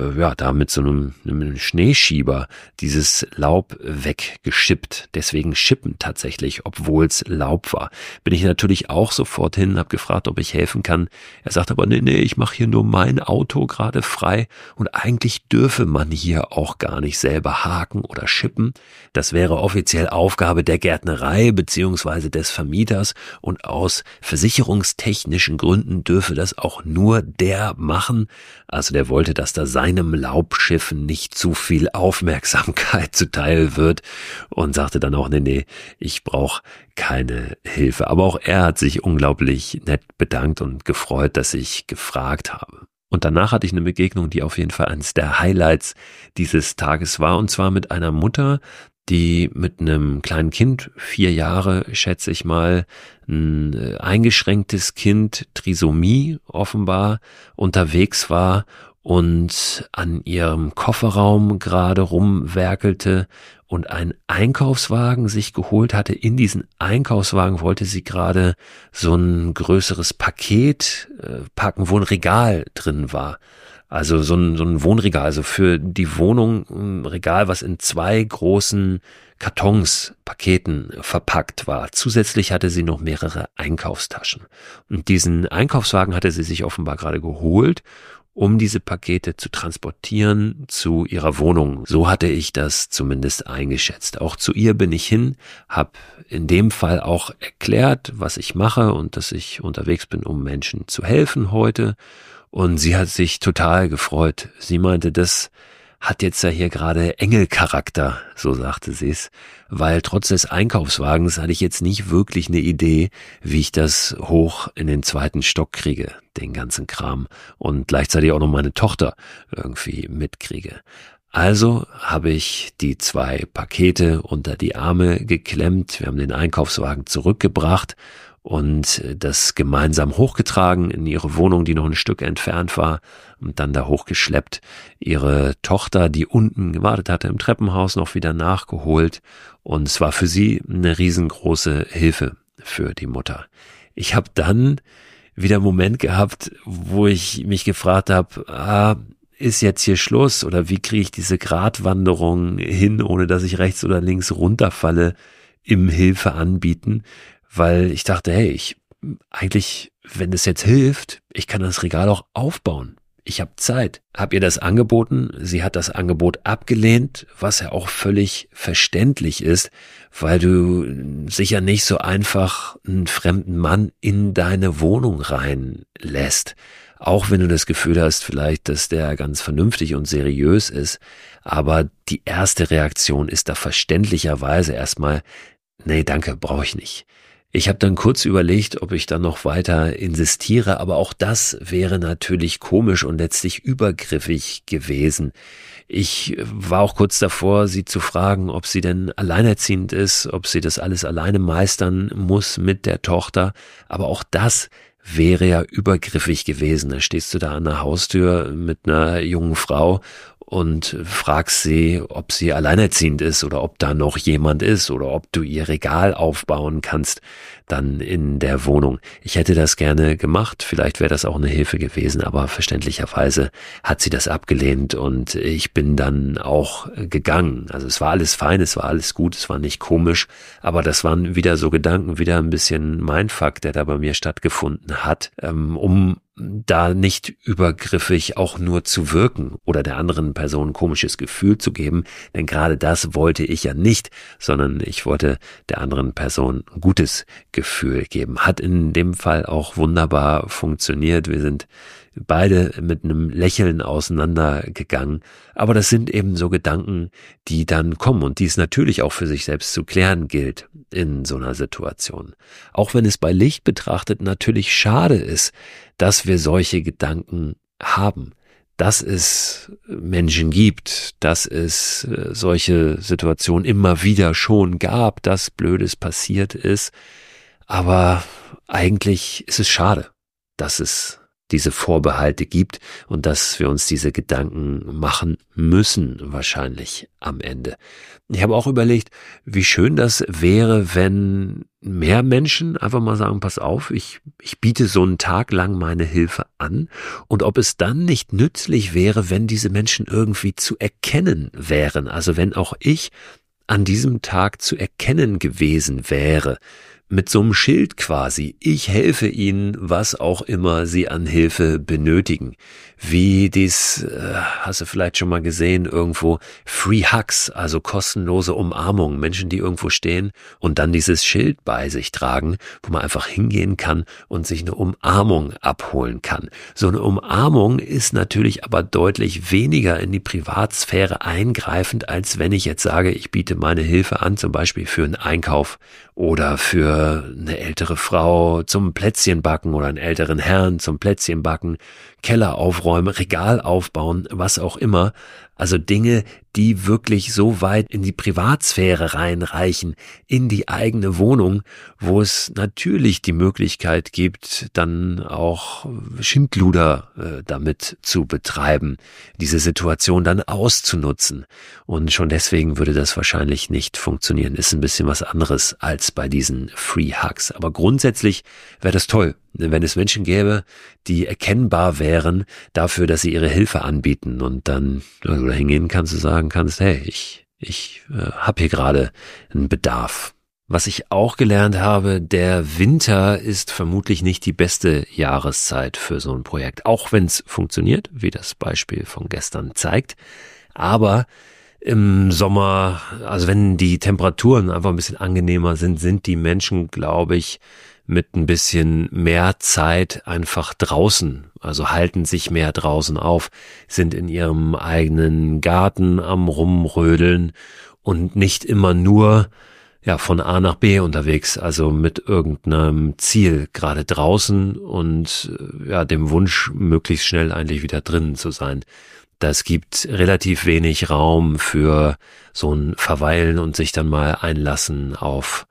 [SPEAKER 1] da mit so einem Schneeschieber dieses Laub weggeschippt. Deswegen Schippen tatsächlich, obwohl es Laub war. Bin ich natürlich auch sofort hin, habe gefragt, ob ich helfen kann. Er sagt aber, nee, ich mache hier nur mein Auto gerade frei und eigentlich dürfe man hier auch gar nicht selber haken oder schippen. Das wäre offiziell Aufgabe der Gärtnerei beziehungsweise des Vermieters und aus versicherungstechnischen Gründen dürfe das auch nur der machen. Also der wollte, dass da seinem Laubschiff nicht zu viel Aufmerksamkeit zuteil wird und sagte dann auch, nee, ich brauche keine Hilfe. Aber auch er hat sich unglaublich nett bedankt und gefreut, dass ich gefragt habe. Und danach hatte ich eine Begegnung, die auf jeden Fall eines der Highlights dieses Tages war, und zwar mit einer Mutter, die mit einem kleinen Kind, 4 Jahre, schätze ich mal, ein eingeschränktes Kind, Trisomie offenbar, unterwegs war und an ihrem Kofferraum gerade rumwerkelte und einen Einkaufswagen sich geholt hatte. In diesen Einkaufswagen wollte sie gerade so ein größeres Paket packen, wo ein Regal drin war. Also so ein Wohnregal, also für die Wohnung ein Regal, was in 2 großen Kartons, Paketen verpackt war. Zusätzlich hatte sie noch mehrere Einkaufstaschen. Und diesen Einkaufswagen hatte sie sich offenbar gerade geholt, um diese Pakete zu transportieren zu ihrer Wohnung. So hatte ich das zumindest eingeschätzt. Auch zu ihr bin ich hin, habe in dem Fall auch erklärt, was ich mache und dass ich unterwegs bin, um Menschen zu helfen heute. Und sie hat sich total gefreut. Sie meinte, das hat jetzt ja hier gerade Engelcharakter, so sagte sie es, weil trotz des Einkaufswagens hatte ich jetzt nicht wirklich eine Idee, wie ich das hoch in den 2. Stock kriege, den ganzen Kram, und gleichzeitig auch noch meine Tochter irgendwie mitkriege. Also habe ich die 2 Pakete unter die Arme geklemmt, wir haben den Einkaufswagen zurückgebracht und das gemeinsam hochgetragen in ihre Wohnung, die noch ein Stück entfernt war, und dann da hochgeschleppt. Ihre Tochter, die unten gewartet hatte im Treppenhaus, noch wieder nachgeholt, und es war für sie eine riesengroße Hilfe für die Mutter. Ich habe dann wieder einen Moment gehabt, wo ich mich gefragt habe, ist jetzt hier Schluss oder wie kriege ich diese Gratwanderung hin, ohne dass ich rechts oder links runterfalle im Hilfe anbieten? Weil ich dachte, hey, eigentlich, wenn es jetzt hilft, ich kann das Regal auch aufbauen. Ich habe Zeit. Hab ihr das angeboten. Sie hat das Angebot abgelehnt, was ja auch völlig verständlich ist, weil du sicher nicht so einfach einen fremden Mann in deine Wohnung reinlässt. Auch wenn du das Gefühl hast, vielleicht, dass der ganz vernünftig und seriös ist. Aber die erste Reaktion ist da verständlicherweise erstmal, nee, danke, brauche ich nicht. Ich habe dann kurz überlegt, ob ich dann noch weiter insistiere, aber auch das wäre natürlich komisch und letztlich übergriffig gewesen. Ich war auch kurz davor, sie zu fragen, ob sie denn alleinerziehend ist, ob sie das alles alleine meistern muss mit der Tochter, aber auch das wäre ja übergriffig gewesen. Da stehst du da an der Haustür mit einer jungen Frau und fragst sie, ob sie alleinerziehend ist oder ob da noch jemand ist oder ob du ihr Regal aufbauen kannst dann in der Wohnung. Ich hätte das gerne gemacht, vielleicht wäre das auch eine Hilfe gewesen, aber verständlicherweise hat sie das abgelehnt und ich bin dann auch gegangen. Also es war alles fein, es war alles gut, es war nicht komisch, aber das waren wieder so Gedanken, wieder ein bisschen Mindfuck, der da bei mir stattgefunden hat, um da nicht übergriffig auch nur zu wirken oder der anderen Person ein komisches Gefühl zu geben, denn gerade das wollte ich ja nicht, sondern ich wollte der anderen Person ein gutes Gefühl geben. Hat in dem Fall auch wunderbar funktioniert. Wir sind beide mit einem Lächeln auseinandergegangen. Aber das sind eben so Gedanken, die dann kommen und die es natürlich auch für sich selbst zu klären gilt in so einer Situation. Auch wenn es bei Licht betrachtet natürlich schade ist, dass wir solche Gedanken haben, dass es Menschen gibt, dass es solche Situationen immer wieder schon gab, dass Blödes passiert ist. Aber eigentlich ist es schade, dass es diese Vorbehalte gibt und dass wir uns diese Gedanken machen müssen, wahrscheinlich am Ende. Ich habe auch überlegt, wie schön das wäre, wenn mehr Menschen einfach mal sagen, pass auf, ich biete so einen Tag lang meine Hilfe an, und ob es dann nicht nützlich wäre, wenn diese Menschen irgendwie zu erkennen wären, also wenn auch ich an diesem Tag zu erkennen gewesen wäre, mit so einem Schild quasi, ich helfe Ihnen, was auch immer Sie an Hilfe benötigen. Wie dies, hast du vielleicht schon mal gesehen, irgendwo Free Hugs, also kostenlose Umarmungen, Menschen, die irgendwo stehen und dann dieses Schild bei sich tragen, wo man einfach hingehen kann und sich eine Umarmung abholen kann. So eine Umarmung ist natürlich aber deutlich weniger in die Privatsphäre eingreifend, als wenn ich jetzt sage, ich biete meine Hilfe an, zum Beispiel für einen Einkauf oder für eine ältere Frau zum Plätzchenbacken oder einen älteren Herrn zum Plätzchenbacken, Keller aufräumen, Regal aufbauen, was auch immer. Also Dinge, die wirklich so weit in die Privatsphäre reinreichen, in die eigene Wohnung, wo es natürlich die Möglichkeit gibt, dann auch Schindluder damit zu betreiben, diese Situation dann auszunutzen. Und schon deswegen würde das wahrscheinlich nicht funktionieren. Ist ein bisschen was anderes als bei diesen Free Hugs. Aber grundsätzlich wäre das toll, wenn es Menschen gäbe, die erkennbar wären dafür, dass sie ihre Hilfe anbieten und dann oder hingehen kannst und sagen kannst, hey, ich habe hier gerade einen Bedarf. Was ich auch gelernt habe, der Winter ist vermutlich nicht die beste Jahreszeit für so ein Projekt, auch wenn es funktioniert, wie das Beispiel von gestern zeigt. Aber im Sommer, also wenn die Temperaturen einfach ein bisschen angenehmer sind die Menschen, glaube ich, mit ein bisschen mehr Zeit einfach draußen, also halten sich mehr draußen auf, sind in ihrem eigenen Garten am Rumrödeln und nicht immer nur von A nach B unterwegs, also mit irgendeinem Ziel gerade draußen und dem Wunsch, möglichst schnell eigentlich wieder drinnen zu sein. Das gibt relativ wenig Raum für so ein Verweilen und sich dann mal einlassen auf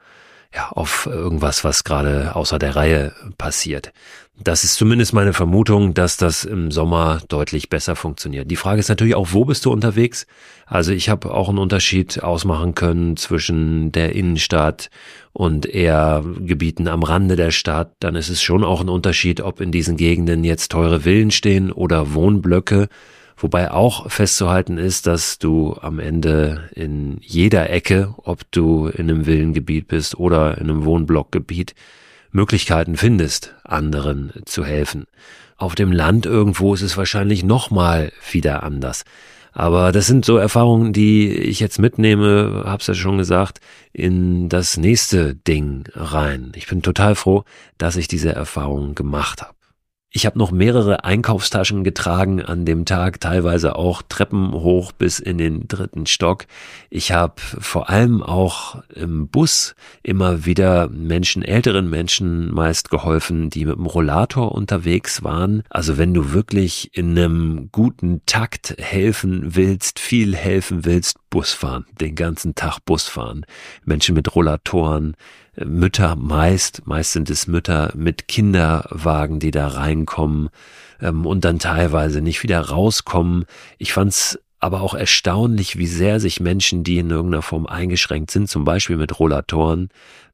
[SPEAKER 1] irgendwas, was gerade außer der Reihe passiert. Das ist zumindest meine Vermutung, dass das im Sommer deutlich besser funktioniert. Die Frage ist natürlich auch, wo bist du unterwegs? Also ich habe auch einen Unterschied ausmachen können zwischen der Innenstadt und eher Gebieten am Rande der Stadt. Dann ist es schon auch ein Unterschied, ob in diesen Gegenden jetzt teure Villen stehen oder Wohnblöcke. Wobei auch festzuhalten ist, dass du am Ende in jeder Ecke, ob du in einem Villengebiet bist oder in einem Wohnblockgebiet, Möglichkeiten findest, anderen zu helfen. Auf dem Land irgendwo ist es wahrscheinlich nochmal wieder anders. Aber das sind so Erfahrungen, die ich jetzt mitnehme, hab's ja schon gesagt, in das nächste Ding rein. Ich bin total froh, dass ich diese Erfahrungen gemacht habe. Ich habe noch mehrere Einkaufstaschen getragen an dem Tag, teilweise auch Treppen hoch bis in den 3. Stock. Ich habe vor allem auch im Bus immer wieder älteren Menschen meist geholfen, die mit dem Rollator unterwegs waren. Also wenn du wirklich in einem guten Takt helfen willst, viel helfen willst, Bus fahren, den ganzen Tag Bus fahren. Menschen mit Rollatoren, Mütter meist sind es Mütter mit Kinderwagen, die da reinkommen und dann teilweise nicht wieder rauskommen. Ich fand's aber auch erstaunlich, wie sehr sich Menschen, die in irgendeiner Form eingeschränkt sind, zum Beispiel mit Rollatoren,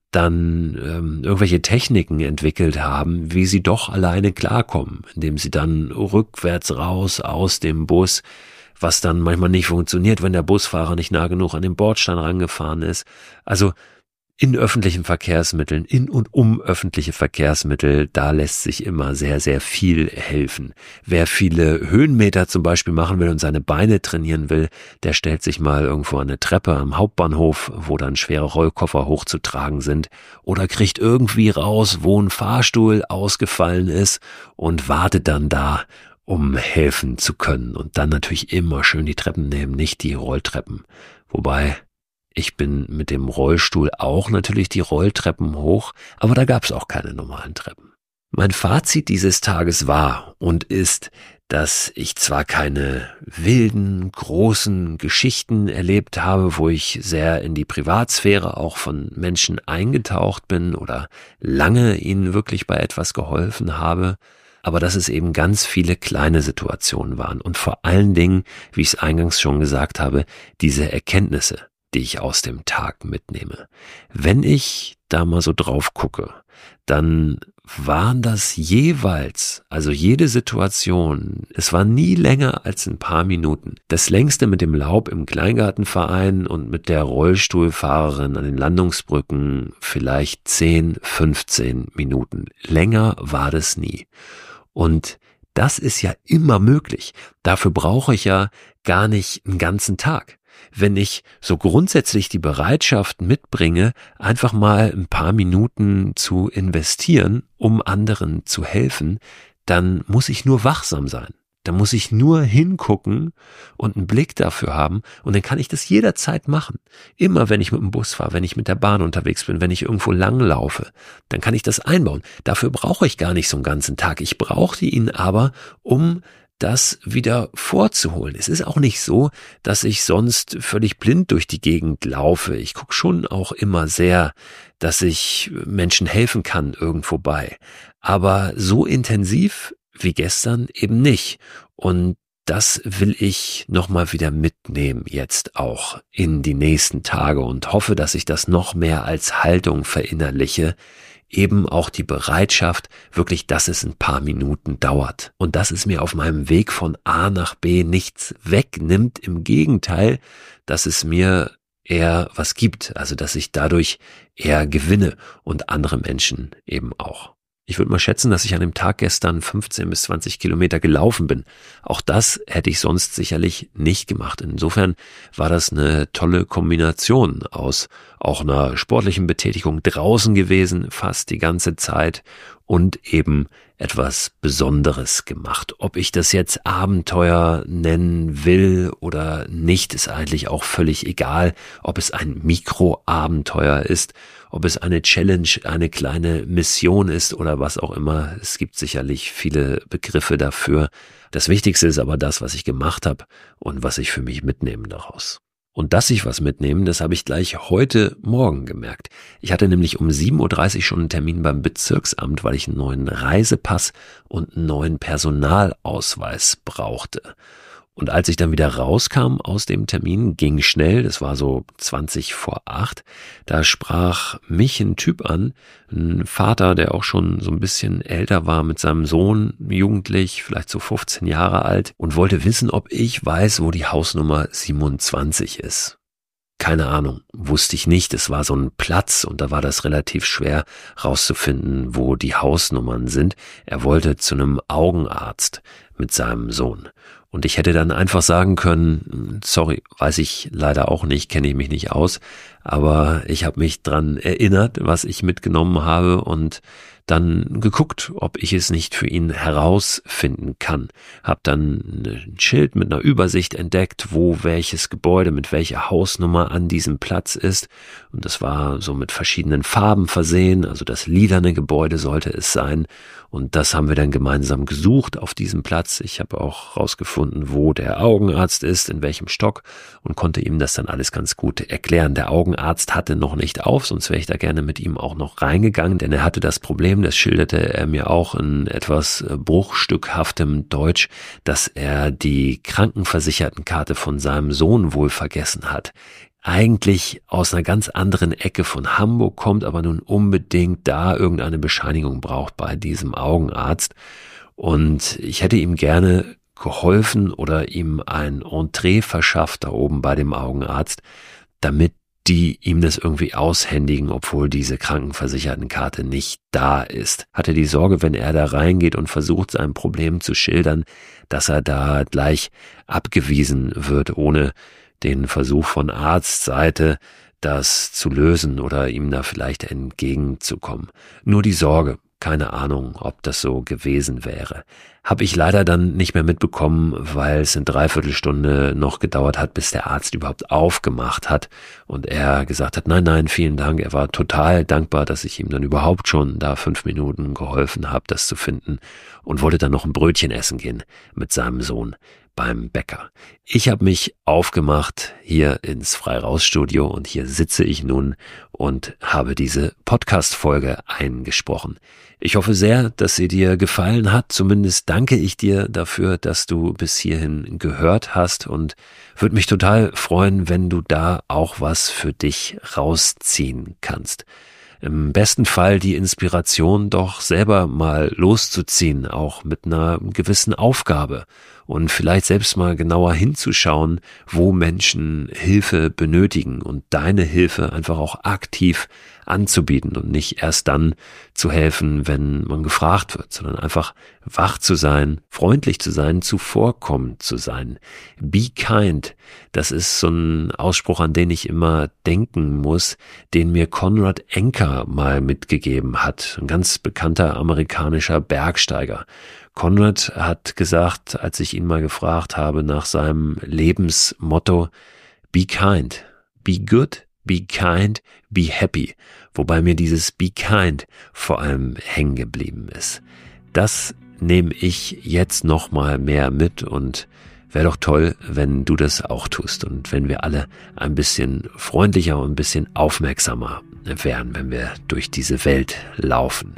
[SPEAKER 1] dann irgendwelche Techniken entwickelt haben, wie sie doch alleine klarkommen, indem sie dann rückwärts raus aus dem Bus, was dann manchmal nicht funktioniert, wenn der Busfahrer nicht nah genug an den Bordstein rangefahren ist. Also in öffentlichen Verkehrsmitteln, in und um öffentliche Verkehrsmittel, da lässt sich immer sehr, sehr viel helfen. Wer viele Höhenmeter zum Beispiel machen will und seine Beine trainieren will, der stellt sich mal irgendwo an eine Treppe am Hauptbahnhof, wo dann schwere Rollkoffer hochzutragen sind, oder kriegt irgendwie raus, wo ein Fahrstuhl ausgefallen ist und wartet dann da, um helfen zu können. Und dann natürlich immer schön die Treppen nehmen, nicht die Rolltreppen. Wobei, ich bin mit dem Rollstuhl auch natürlich die Rolltreppen hoch, aber da gab's auch keine normalen Treppen. Mein Fazit dieses Tages war und ist, dass ich zwar keine wilden, großen Geschichten erlebt habe, wo ich sehr in die Privatsphäre auch von Menschen eingetaucht bin oder lange ihnen wirklich bei etwas geholfen habe, aber dass es eben ganz viele kleine Situationen waren und vor allen Dingen, wie ich es eingangs schon gesagt habe, diese Erkenntnisse, die ich aus dem Tag mitnehme. Wenn ich da mal so drauf gucke, dann waren das jeweils, also jede Situation, es war nie länger als ein paar Minuten. Das längste mit dem Laub im Kleingartenverein und mit der Rollstuhlfahrerin an den Landungsbrücken vielleicht 10, 15 Minuten. Länger war das nie. Und das ist ja immer möglich. Dafür brauche ich ja gar nicht einen ganzen Tag. Wenn ich so grundsätzlich die Bereitschaft mitbringe, einfach mal ein paar Minuten zu investieren, um anderen zu helfen, dann muss ich nur wachsam sein. Dann muss ich nur hingucken und einen Blick dafür haben und dann kann ich das jederzeit machen. Immer wenn ich mit dem Bus fahre, wenn ich mit der Bahn unterwegs bin, wenn ich irgendwo langlaufe, dann kann ich das einbauen. Dafür brauche ich gar nicht so einen ganzen Tag. Ich brauchte ihn aber, um das wieder vorzuholen. Es ist auch nicht so, dass ich sonst völlig blind durch die Gegend laufe. Ich gucke schon auch immer sehr, dass ich Menschen helfen kann irgendwo bei. Aber so intensiv wie gestern eben nicht. Und das will ich nochmal wieder mitnehmen jetzt auch in die nächsten Tage und hoffe, dass ich das noch mehr als Haltung verinnerliche, eben auch die Bereitschaft, wirklich, dass es ein paar Minuten dauert. Und dass es mir auf meinem Weg von A nach B nichts wegnimmt, im Gegenteil, dass es mir eher was gibt, also dass ich dadurch eher gewinne und andere Menschen eben auch. Ich würde mal schätzen, dass ich an dem Tag gestern 15 bis 20 Kilometer gelaufen bin. Auch das hätte ich sonst sicherlich nicht gemacht. Insofern war das eine tolle Kombination aus auch einer sportlichen Betätigung draußen gewesen, fast die ganze Zeit und eben etwas Besonderes gemacht. Ob ich das jetzt Abenteuer nennen will oder nicht, ist eigentlich auch völlig egal. Ob es ein Mikroabenteuer ist, ob es eine Challenge, eine kleine Mission ist oder was auch immer. Es gibt sicherlich viele Begriffe dafür. Das Wichtigste ist aber das, was ich gemacht habe und was ich für mich mitnehme daraus. Und dass ich was mitnehme, das habe ich gleich heute Morgen gemerkt. Ich hatte nämlich um 7.30 Uhr schon einen Termin beim Bezirksamt, weil ich einen neuen Reisepass und einen neuen Personalausweis brauchte. Und als ich dann wieder rauskam aus dem Termin, ging schnell, das war so 7:20, da sprach mich ein Typ an, ein Vater, der auch schon so ein bisschen älter war mit seinem Sohn, jugendlich, vielleicht so 15 Jahre alt, und wollte wissen, ob ich weiß, wo die Hausnummer 27 ist. Keine Ahnung, wusste ich nicht. Es war so ein Platz und da war das relativ schwer rauszufinden, wo die Hausnummern sind. Er wollte zu einem Augenarzt mit seinem Sohn. Und ich hätte dann einfach sagen können, sorry, weiß ich leider auch nicht, kenne ich mich nicht aus, aber ich habe mich dran erinnert, was ich mitgenommen habe und dann geguckt, ob ich es nicht für ihn herausfinden kann. Hab dann ein Schild mit einer Übersicht entdeckt, wo welches Gebäude mit welcher Hausnummer an diesem Platz ist. Und das war so mit verschiedenen Farben versehen, also das lilane Gebäude sollte es sein. Und das haben wir dann gemeinsam gesucht auf diesem Platz. Ich habe auch rausgefunden, wo der Augenarzt ist, in welchem Stock und konnte ihm das dann alles ganz gut erklären. Der Augenarzt hatte noch nicht auf, sonst wäre ich da gerne mit ihm auch noch reingegangen, denn er hatte das Problem, das schilderte er mir auch in etwas bruchstückhaftem Deutsch, dass er die Krankenversichertenkarte von seinem Sohn wohl vergessen hat. Eigentlich aus einer ganz anderen Ecke von Hamburg kommt, aber nun unbedingt da irgendeine Bescheinigung braucht bei diesem Augenarzt. Und ich hätte ihm gerne geholfen oder ihm ein Entree verschafft da oben bei dem Augenarzt, damit die ihm das irgendwie aushändigen, obwohl diese Krankenversichertenkarte nicht da ist. Hatte die Sorge, wenn er da reingeht und versucht, sein Problem zu schildern, dass er da gleich abgewiesen wird, ohne den Versuch von Arztseite, das zu lösen oder ihm da vielleicht entgegenzukommen. Nur die Sorge, keine Ahnung, ob das so gewesen wäre. Habe ich leider dann nicht mehr mitbekommen, weil es eine Dreiviertelstunde noch gedauert hat, bis der Arzt überhaupt aufgemacht hat und er gesagt hat, nein, vielen Dank. Er war total dankbar, dass ich ihm dann überhaupt schon da 5 Minuten geholfen habe, das zu finden und wollte dann noch ein Brötchen essen gehen mit seinem Sohn, beim Bäcker. Ich habe mich aufgemacht hier ins Frei-Raus-Studio und hier sitze ich nun und habe diese Podcast-Folge eingesprochen. Ich hoffe sehr, dass sie dir gefallen hat. Zumindest danke ich dir dafür, dass du bis hierhin gehört hast und würde mich total freuen, wenn du da auch was für dich rausziehen kannst. Im besten Fall die Inspiration, doch selber mal loszuziehen, auch mit einer gewissen Aufgabe und vielleicht selbst mal genauer hinzuschauen, wo Menschen Hilfe benötigen und deine Hilfe einfach auch aktiv anzubieten und nicht erst dann zu helfen, wenn man gefragt wird, sondern einfach wach zu sein, freundlich zu sein, zuvorkommend zu sein. Be kind, das ist so ein Ausspruch, an den ich immer denken muss, den mir Conrad Anker mal mitgegeben hat, ein ganz bekannter amerikanischer Bergsteiger. Conrad hat gesagt, als ich ihn mal gefragt habe nach seinem Lebensmotto, be kind, be good, be kind, be happy, wobei mir dieses be kind vor allem hängen geblieben ist. Das nehme ich jetzt noch mal mehr mit und wäre doch toll, wenn du das auch tust und wenn wir alle ein bisschen freundlicher und ein bisschen aufmerksamer wären, wenn wir durch diese Welt laufen.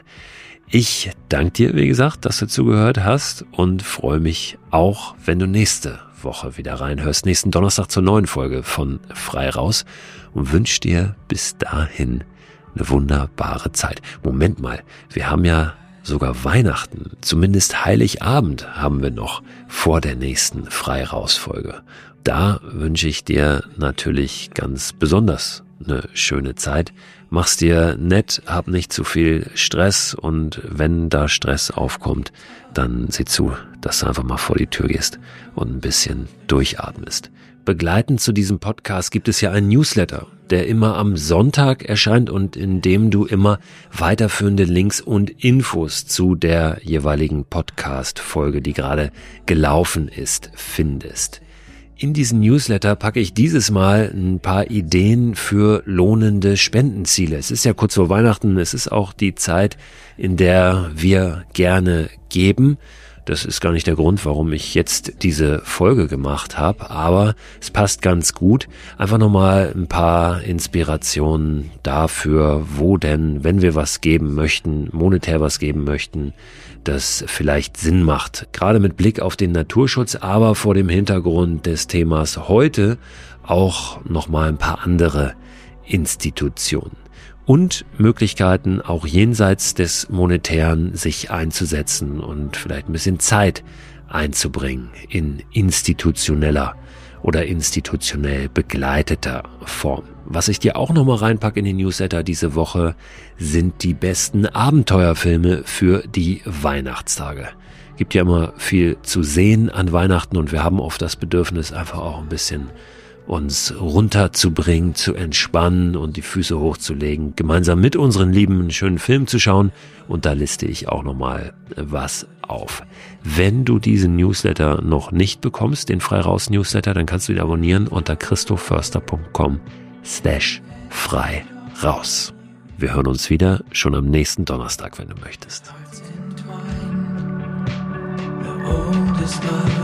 [SPEAKER 1] Ich danke dir, wie gesagt, dass du zugehört hast und freue mich auch, wenn du nächste Woche wieder reinhörst, nächsten Donnerstag zur neuen Folge von Frei Raus und wünsche dir bis dahin eine wunderbare Zeit. Moment mal, wir haben ja sogar Weihnachten, zumindest Heiligabend haben wir noch vor der nächsten Frei Raus Folge. Da wünsche ich dir natürlich ganz besonders eine schöne Zeit. Mach's dir nett, hab nicht zu viel Stress und wenn da Stress aufkommt, dann sieh zu, dass du einfach mal vor die Tür gehst und ein bisschen durchatmest. Begleitend zu diesem Podcast gibt es ja einen Newsletter, der immer am Sonntag erscheint und in dem du immer weiterführende Links und Infos zu der jeweiligen Podcast-Folge, die gerade gelaufen ist, findest. In diesen Newsletter packe ich dieses Mal ein paar Ideen für lohnende Spendenziele. Es ist ja kurz vor Weihnachten, es ist auch die Zeit, in der wir gerne geben. Das ist gar nicht der Grund, warum ich jetzt diese Folge gemacht habe, aber es passt ganz gut. Einfach nochmal ein paar Inspirationen dafür, wo denn, wenn wir was geben möchten, monetär was geben möchten, das vielleicht Sinn macht. Gerade mit Blick auf den Naturschutz, aber vor dem Hintergrund des Themas heute auch nochmal ein paar andere Institutionen. Und Möglichkeiten, auch jenseits des Monetären sich einzusetzen und vielleicht ein bisschen Zeit einzubringen in institutioneller oder institutionell begleiteter Form. Was ich dir auch nochmal reinpacke in den Newsletter diese Woche, sind die besten Abenteuerfilme für die Weihnachtstage. Gibt ja immer viel zu sehen an Weihnachten und wir haben oft das Bedürfnis, einfach auch ein bisschen uns runterzubringen, zu entspannen und die Füße hochzulegen, gemeinsam mit unseren Lieben einen schönen Film zu schauen. Und da liste ich auch nochmal was auf. Wenn du diesen Newsletter noch nicht bekommst, den Frei Raus Newsletter, dann kannst du ihn abonnieren unter christoförster.com/frei raus. Wir hören uns wieder schon am nächsten Donnerstag, wenn du möchtest.